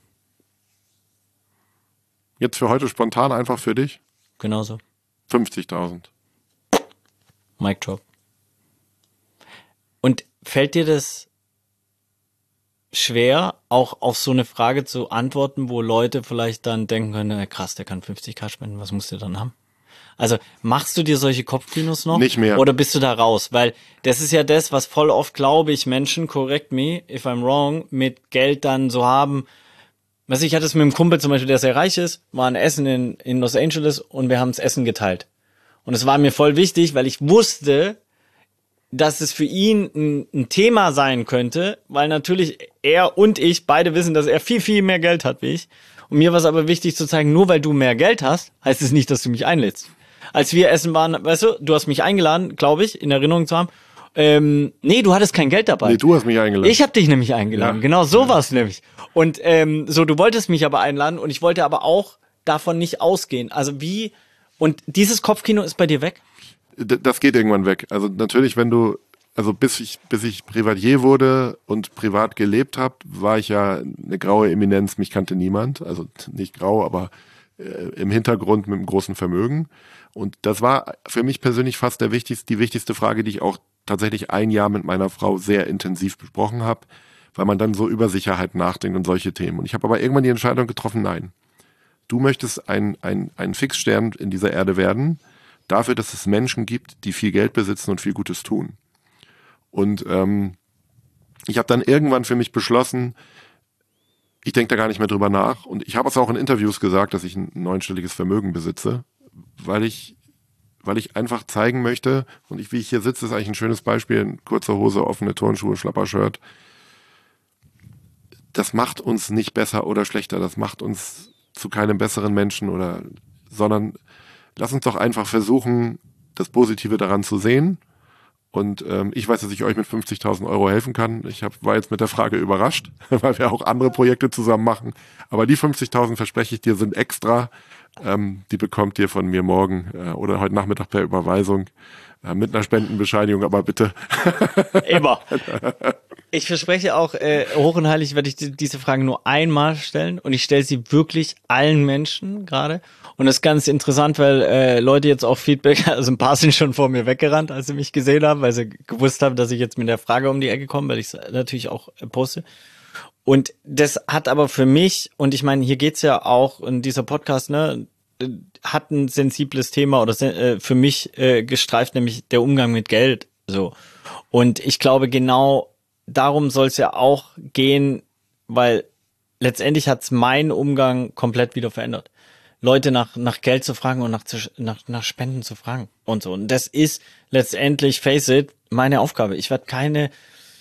[SPEAKER 1] Jetzt für heute spontan einfach für dich?
[SPEAKER 3] Genauso.
[SPEAKER 1] fünfzigtausend.
[SPEAKER 3] Mic drop. Und fällt dir das schwer, auch auf so eine Frage zu antworten, wo Leute vielleicht dann denken können, äh, krass, der kann fünfzig K spenden, was muss der dann haben? Also machst du dir solche Kopfkinos noch?
[SPEAKER 1] Nicht mehr.
[SPEAKER 3] Oder bist du da raus? Weil das ist ja das, was voll oft, glaube ich, Menschen, correct me if I'm wrong, mit Geld dann so haben. Weißt du, ich hatte es mit einem Kumpel zum Beispiel, der sehr reich ist, war ein Essen in, in Los Angeles und wir haben das Essen geteilt. Und es war mir voll wichtig, weil ich wusste, dass es für ihn ein, ein Thema sein könnte, weil natürlich er und ich beide wissen, dass er viel, viel mehr Geld hat wie ich. Und mir war es aber wichtig zu zeigen, nur weil du mehr Geld hast, heißt es nicht, dass du mich einlädst. Als wir essen waren, weißt du, du hast mich eingeladen, glaube ich, in Erinnerung zu haben. Ähm, nee, du hattest kein Geld dabei.
[SPEAKER 1] Nee, du hast mich eingeladen.
[SPEAKER 3] Ich habe dich nämlich eingeladen,
[SPEAKER 1] ja.
[SPEAKER 3] genau so
[SPEAKER 1] ja.
[SPEAKER 3] war es nämlich. Und ähm, so, du wolltest mich aber einladen und ich wollte aber auch davon nicht ausgehen. Also wie, und dieses Kopfkino ist bei dir weg?
[SPEAKER 1] D- das geht irgendwann weg. Also natürlich, wenn du, also bis ich, bis ich Privatier wurde und privat gelebt habe, war ich ja eine graue Eminenz, mich kannte niemand. Also nicht grau, aber äh, im Hintergrund mit einem großen Vermögen. Und das war für mich persönlich fast der wichtigste, die wichtigste Frage, die ich auch tatsächlich ein Jahr mit meiner Frau sehr intensiv besprochen habe, weil man dann so über Sicherheit nachdenkt und solche Themen. Und ich habe aber irgendwann die Entscheidung getroffen, nein, du möchtest ein, ein, ein Fixstern in dieser Erde werden, dafür, dass es Menschen gibt, die viel Geld besitzen und viel Gutes tun. Und ähm, ich habe dann irgendwann für mich beschlossen, ich denke da gar nicht mehr drüber nach. Und ich habe es auch in Interviews gesagt, dass ich ein neunstelliges Vermögen besitze, weil ich, weil ich einfach zeigen möchte, und ich, wie ich hier sitze, ist eigentlich ein schönes Beispiel, kurze Hose, offene Turnschuhe, Schlappershirt. Das macht uns nicht besser oder schlechter, das macht uns zu keinem besseren Menschen oder, sondern lass uns doch einfach versuchen, das Positive daran zu sehen. Und ähm, ich weiß, dass ich euch mit fünfzigtausend Euro helfen kann. Ich hab, war jetzt mit der Frage überrascht, weil wir auch andere Projekte zusammen machen. Aber die fünfzigtausend, verspreche ich dir, sind extra. Ähm, die bekommt ihr von mir morgen äh, oder heute Nachmittag per Überweisung äh, mit einer Spendenbescheinigung. Aber bitte.
[SPEAKER 3] Immer. Ich verspreche auch, äh, hoch und heilig werde ich die, diese Frage nur einmal stellen. Und ich stelle sie wirklich allen Menschen gerade. Und das ist ganz interessant, weil äh, Leute jetzt auch Feedback, also ein paar sind schon vor mir weggerannt, als sie mich gesehen haben, weil sie gewusst haben, dass ich jetzt mit der Frage um die Ecke komme, weil ich es natürlich auch äh, poste. Und das hat aber für mich, und ich meine, hier geht's ja auch in dieser Podcast, ne, hat ein sensibles Thema oder äh, für mich äh, gestreift, nämlich der Umgang mit Geld. So. Und ich glaube, genau darum soll es ja auch gehen, weil letztendlich hat's meinen Umgang komplett wieder verändert. Leute nach nach Geld zu fragen und nach nach nach Spenden zu fragen und so. Und das ist letztendlich, face it, meine Aufgabe. Ich werde keine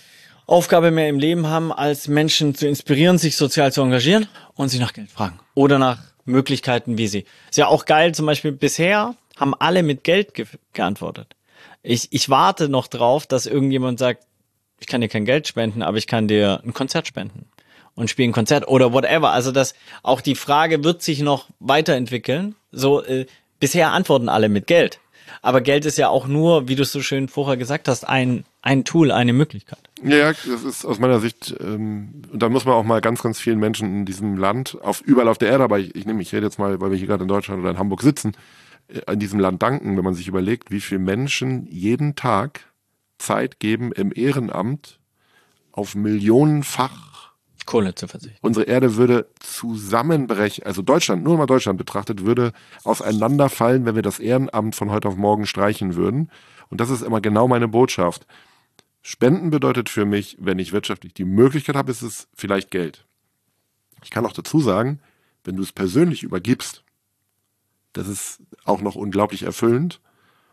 [SPEAKER 3] Aufgabe mehr im Leben haben, als Menschen zu inspirieren, sich sozial zu engagieren und sie nach Geld fragen. Oder nach Möglichkeiten, wie sie. Ist ja auch geil, zum Beispiel bisher haben alle mit Geld ge- geantwortet. Ich ich warte noch drauf, dass irgendjemand sagt, ich kann dir kein Geld spenden, aber ich kann dir ein Konzert spenden. Und spielen ein Konzert oder whatever. Also das, auch die Frage wird sich noch weiterentwickeln. So, äh, bisher antworten alle mit Geld. Aber Geld ist ja auch nur, wie du es so schön vorher gesagt hast, ein, ein Tool, eine Möglichkeit.
[SPEAKER 1] Ja, das ist aus meiner Sicht, ähm, und da muss man auch mal ganz, ganz vielen Menschen in diesem Land, auf überall auf der Erde, aber ich, ich nehme, ich rede jetzt mal, weil wir hier gerade in Deutschland oder in Hamburg sitzen, äh, in diesem Land danken, wenn man sich überlegt, wie viele Menschen jeden Tag Zeit geben im Ehrenamt auf millionenfach
[SPEAKER 3] Kohle zu verzichten.
[SPEAKER 1] Unsere Erde würde zusammenbrechen, also Deutschland, nur mal Deutschland betrachtet, würde auseinanderfallen, wenn wir das Ehrenamt von heute auf morgen streichen würden. Und das ist immer genau meine Botschaft. Spenden bedeutet für mich, wenn ich wirtschaftlich die Möglichkeit habe, ist es vielleicht Geld. Ich kann auch dazu sagen, wenn du es persönlich übergibst, das ist auch noch unglaublich erfüllend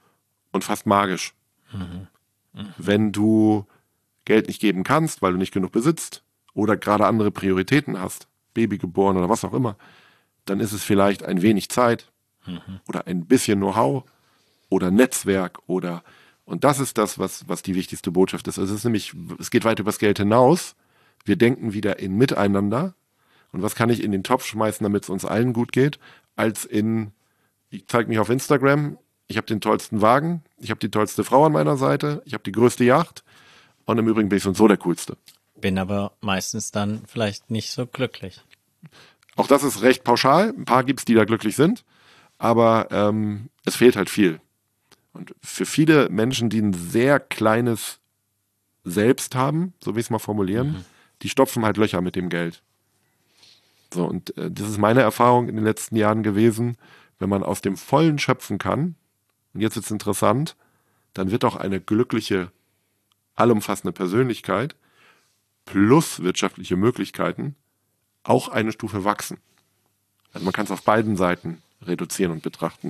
[SPEAKER 1] und fast magisch. Mhm. Mhm. Wenn du Geld nicht geben kannst, weil du nicht genug besitzt, oder gerade andere Prioritäten hast, Baby geboren oder was auch immer, dann ist es vielleicht ein wenig Zeit mhm. oder ein bisschen Know-how oder Netzwerk oder, und das ist das, was, was die wichtigste Botschaft ist. Also es ist nämlich, es geht weit über das Geld hinaus. Wir denken wieder in Miteinander. Und was kann ich in den Topf schmeißen, damit es uns allen gut geht, als in, ich zeige mich auf Instagram, ich habe den tollsten Wagen, ich habe die tollste Frau an meiner Seite, ich habe die größte Yacht und im Übrigen bin ich so und so der Coolste.
[SPEAKER 3] Bin aber meistens dann vielleicht nicht so glücklich.
[SPEAKER 1] Auch das ist recht pauschal. Ein paar gibt's, die da glücklich sind. Aber ähm, es fehlt halt viel. Und für viele Menschen, die ein sehr kleines Selbst haben, so will ich es mal formulieren, mhm. die stopfen halt Löcher mit dem Geld. So, und äh, das ist meine Erfahrung in den letzten Jahren gewesen, wenn man aus dem Vollen schöpfen kann, und jetzt ist es interessant, dann wird auch eine glückliche, allumfassende Persönlichkeit plus wirtschaftliche Möglichkeiten auch eine Stufe wachsen. Also man kann es auf beiden Seiten reduzieren und betrachten.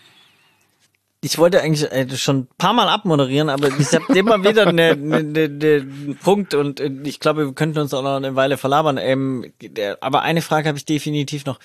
[SPEAKER 3] Ich wollte eigentlich äh, schon ein paar Mal abmoderieren, aber ich habe immer wieder einen ne, ne, ne Punkt und äh, ich glaube, wir könnten uns auch noch eine Weile verlabern. Ähm, der, aber eine Frage habe ich definitiv noch.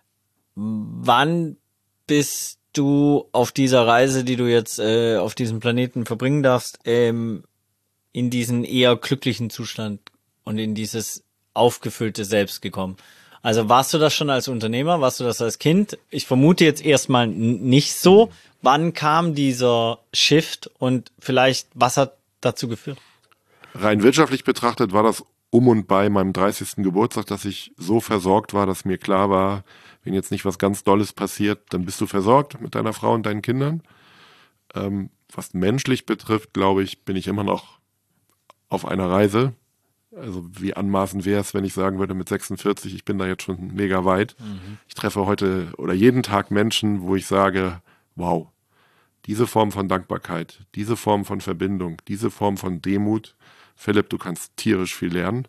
[SPEAKER 3] Wann bist du auf dieser Reise, die du jetzt äh, auf diesem Planeten verbringen darfst, ähm, in diesen eher glücklichen Zustand und in dieses aufgefüllte Selbst gekommen? Also warst du das schon als Unternehmer? Warst du das als Kind? Ich vermute jetzt erstmal n- nicht so. Wann kam dieser Shift und vielleicht, was hat dazu geführt?
[SPEAKER 1] Rein wirtschaftlich betrachtet war das um und bei meinem dreißigsten Geburtstag, dass ich so versorgt war, dass mir klar war, wenn jetzt nicht was ganz Dolles passiert, dann bist du versorgt mit deiner Frau und deinen Kindern. Ähm, was menschlich betrifft, glaube ich, bin ich immer noch auf einer Reise. Also wie anmaßend wäre es, wenn ich sagen würde, mit sechsundvierzig, ich bin da jetzt schon mega weit. Mhm. Ich treffe heute oder jeden Tag Menschen, wo ich sage, wow, diese Form von Dankbarkeit, diese Form von Verbindung, diese Form von Demut, Philipp, du kannst tierisch viel lernen.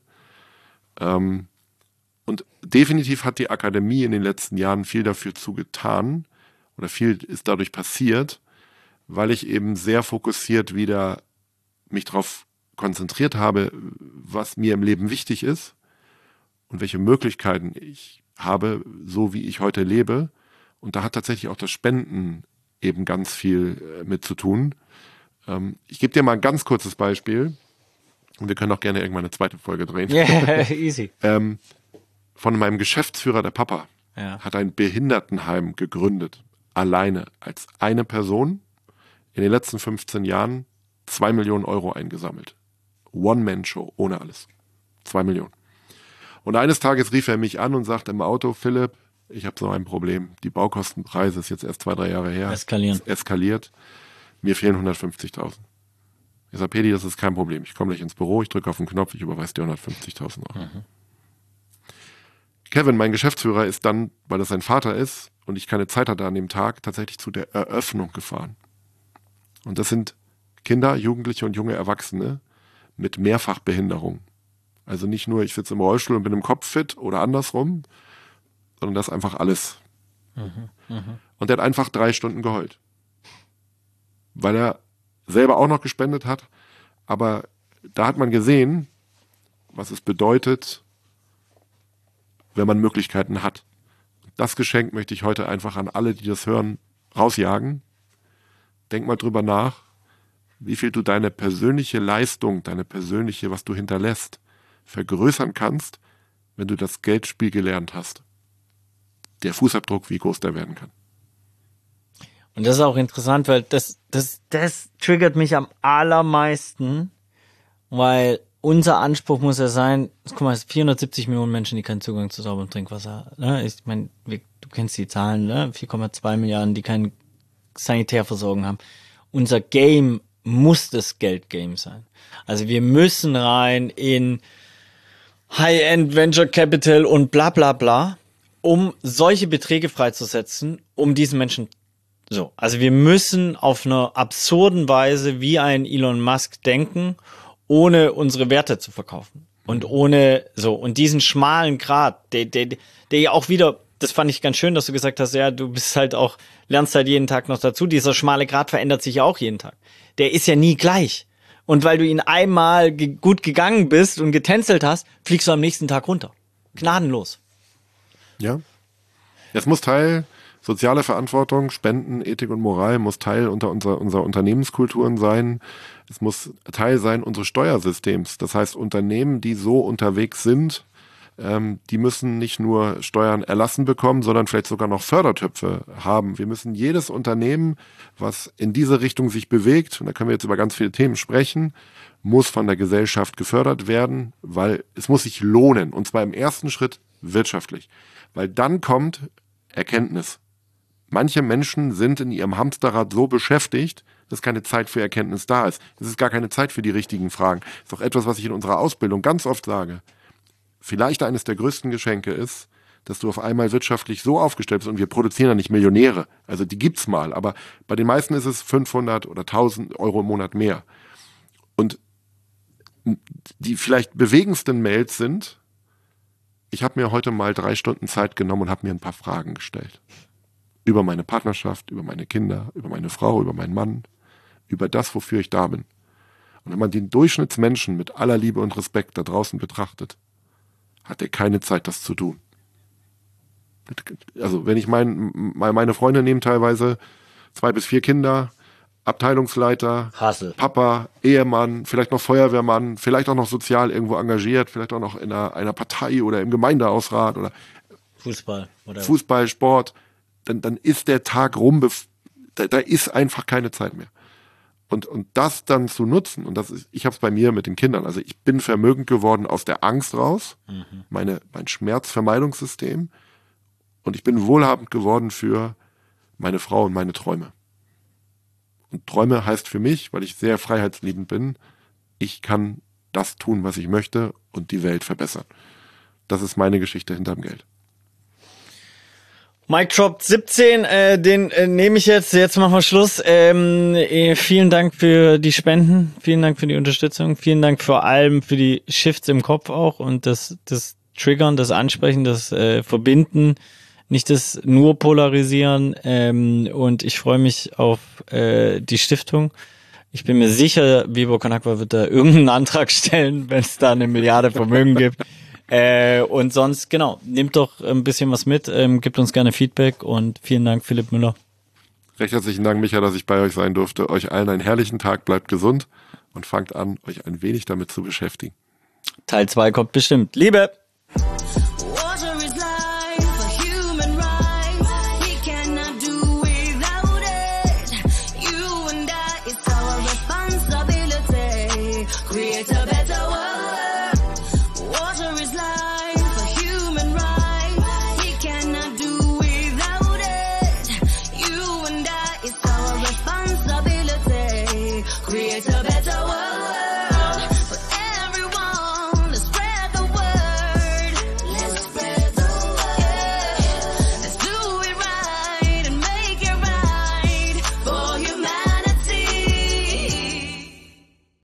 [SPEAKER 1] Ähm, und definitiv hat die Akademie in den letzten Jahren viel dafür zugetan oder viel ist dadurch passiert, weil ich eben sehr fokussiert wieder mich darauf konzentriert habe, was mir im Leben wichtig ist und welche Möglichkeiten ich habe, so wie ich heute lebe. Und da hat tatsächlich auch das Spenden eben ganz viel äh, mit zu tun. Ähm, ich gebe dir mal ein ganz kurzes Beispiel und wir können auch gerne irgendwann eine zweite Folge drehen.
[SPEAKER 3] Yeah, easy.
[SPEAKER 1] ähm, von meinem Geschäftsführer, der Papa,
[SPEAKER 3] ja.
[SPEAKER 1] hat ein Behindertenheim gegründet, alleine als eine Person, in den letzten fünfzehn Jahren zwei Millionen Euro eingesammelt. One-Man-Show, ohne alles. Zwei Millionen. Und eines Tages rief er mich an und sagte im Auto, Philipp, ich habe so ein Problem. Die Baukostenpreise ist jetzt erst zwei, drei Jahre her.
[SPEAKER 3] Eskalieren.
[SPEAKER 1] Es eskaliert. Mir fehlen hundertfünfzigtausend. Ich sage, Pedi, das ist kein Problem. Ich komme gleich ins Büro, ich drücke auf den Knopf, ich überweise dir hundertfünfzigtausend Euro. Mhm. Kevin, mein Geschäftsführer, ist dann, weil das sein Vater ist und ich keine Zeit hatte an dem Tag, tatsächlich zu der Eröffnung gefahren. Und das sind Kinder, Jugendliche und junge Erwachsene mit Mehrfachbehinderung. Also nicht nur, ich sitze im Rollstuhl und bin im Kopf fit oder andersrum, sondern das ist einfach alles.
[SPEAKER 3] Mhm, mh.
[SPEAKER 1] Und der hat einfach drei Stunden geheult. Weil er selber auch noch gespendet hat. Aber da hat man gesehen, was es bedeutet, wenn man Möglichkeiten hat. Das Geschenk möchte ich heute einfach an alle, die das hören, rausjagen. Denk mal drüber nach, wie viel du deine persönliche Leistung, deine persönliche, was du hinterlässt, vergrößern kannst, wenn du das Geldspiel gelernt hast. Der Fußabdruck, wie groß der werden kann.
[SPEAKER 3] Und das ist auch interessant, weil das, das, das triggert mich am allermeisten, weil unser Anspruch muss ja sein, guck mal, es sind vierhundertsiebzig Millionen Menschen, die keinen Zugang zu sauberem Trinkwasser haben. Ne? Ich meine, du kennst die Zahlen, ne? vier Komma zwei Milliarden, die keine Sanitärversorgung haben. Unser Game muss das Geldgame sein. Also wir müssen rein in High-End Venture Capital und bla bla bla, um solche Beträge freizusetzen, um diesen Menschen so. Also wir müssen auf einer absurden Weise wie ein Elon Musk denken, ohne unsere Werte zu verkaufen. Und ohne so. Und diesen schmalen Grat, der, der, der ja auch wieder, das fand ich ganz schön, dass du gesagt hast, ja, du bist halt auch, lernst halt jeden Tag noch dazu. Dieser schmale Grat verändert sich ja auch jeden Tag. Der ist ja nie gleich. Und weil du ihn einmal ge- gut gegangen bist und getänzelt hast, fliegst du am nächsten Tag runter. Gnadenlos.
[SPEAKER 1] Ja. Es muss Teil soziale Verantwortung, Spenden, Ethik und Moral muss Teil unter unserer, unserer Unternehmenskulturen sein. Es muss Teil sein unseres Steuersystems. Das heißt, Unternehmen, die so unterwegs sind, ähm, die müssen nicht nur Steuern erlassen bekommen, sondern vielleicht sogar noch Fördertöpfe haben. Wir müssen jedes Unternehmen, was in diese Richtung sich bewegt, und da können wir jetzt über ganz viele Themen sprechen, muss von der Gesellschaft gefördert werden, weil es muss sich lohnen. Und zwar im ersten Schritt wirtschaftlich. Weil dann kommt Erkenntnis. Manche Menschen sind in ihrem Hamsterrad so beschäftigt, dass keine Zeit für Erkenntnis da ist. Es ist gar keine Zeit für die richtigen Fragen. Das ist auch etwas, was ich in unserer Ausbildung ganz oft sage. Vielleicht eines der größten Geschenke ist, dass du auf einmal wirtschaftlich so aufgestellt bist und wir produzieren ja nicht Millionäre. Also die gibt's mal, aber bei den meisten ist es fünfhundert oder tausend Euro im Monat mehr. Und die vielleicht bewegendsten Mails sind, ich habe mir heute mal drei Stunden Zeit genommen und habe mir ein paar Fragen gestellt. Über meine Partnerschaft, über meine Kinder, über meine Frau, über meinen Mann, über das, wofür ich da bin. Und wenn man den Durchschnittsmenschen mit aller Liebe und Respekt da draußen betrachtet, hat er keine Zeit, das zu tun. Also wenn ich mein, meine Freunde nehme teilweise zwei bis vier Kinder, Abteilungsleiter,
[SPEAKER 3] Hassel.
[SPEAKER 1] Papa, Ehemann, vielleicht noch Feuerwehrmann, vielleicht auch noch sozial irgendwo engagiert, vielleicht auch noch in einer, einer Partei oder im Gemeindehausrat oder
[SPEAKER 3] Fußball oder
[SPEAKER 1] Fußball, Sport, dann, dann ist der Tag rum, da, da ist einfach keine Zeit mehr. Und, und das dann zu nutzen, und das ist, ich habe es bei mir mit den Kindern, also ich bin vermögend geworden aus der Angst raus, mhm. meine, mein Schmerzvermeidungssystem, und ich bin wohlhabend geworden für meine Frau und meine Träume. Und Träume heißt für mich, weil ich sehr freiheitsliebend bin, ich kann das tun, was ich möchte und die Welt verbessern. Das ist meine Geschichte hinterm Geld.
[SPEAKER 3] Mic Drop siebzehn, äh, den äh, nehme ich jetzt. Jetzt machen wir Schluss. Ähm, äh, vielen Dank für die Spenden, vielen Dank für die Unterstützung, vielen Dank vor allem für die Shifts im Kopf auch und das, das Triggern, das Ansprechen, das äh, Verbinden, nicht das nur Polarisieren. Ähm, und ich freue mich auf äh, die Stiftung. Ich bin mir sicher, Viva Con Agua wird da irgendeinen Antrag stellen, wenn es da eine Milliarde Vermögen gibt. Äh, und sonst, genau, nehmt doch ein bisschen was mit, ähm, gebt uns gerne Feedback und vielen Dank, Philipp Müller.
[SPEAKER 1] Recht herzlichen Dank, Micha, dass ich bei euch sein durfte. Euch allen einen herrlichen Tag, bleibt gesund und fangt an, euch ein wenig damit zu beschäftigen.
[SPEAKER 3] Teil zwei kommt bestimmt. Liebe!
[SPEAKER 4] Create a better world.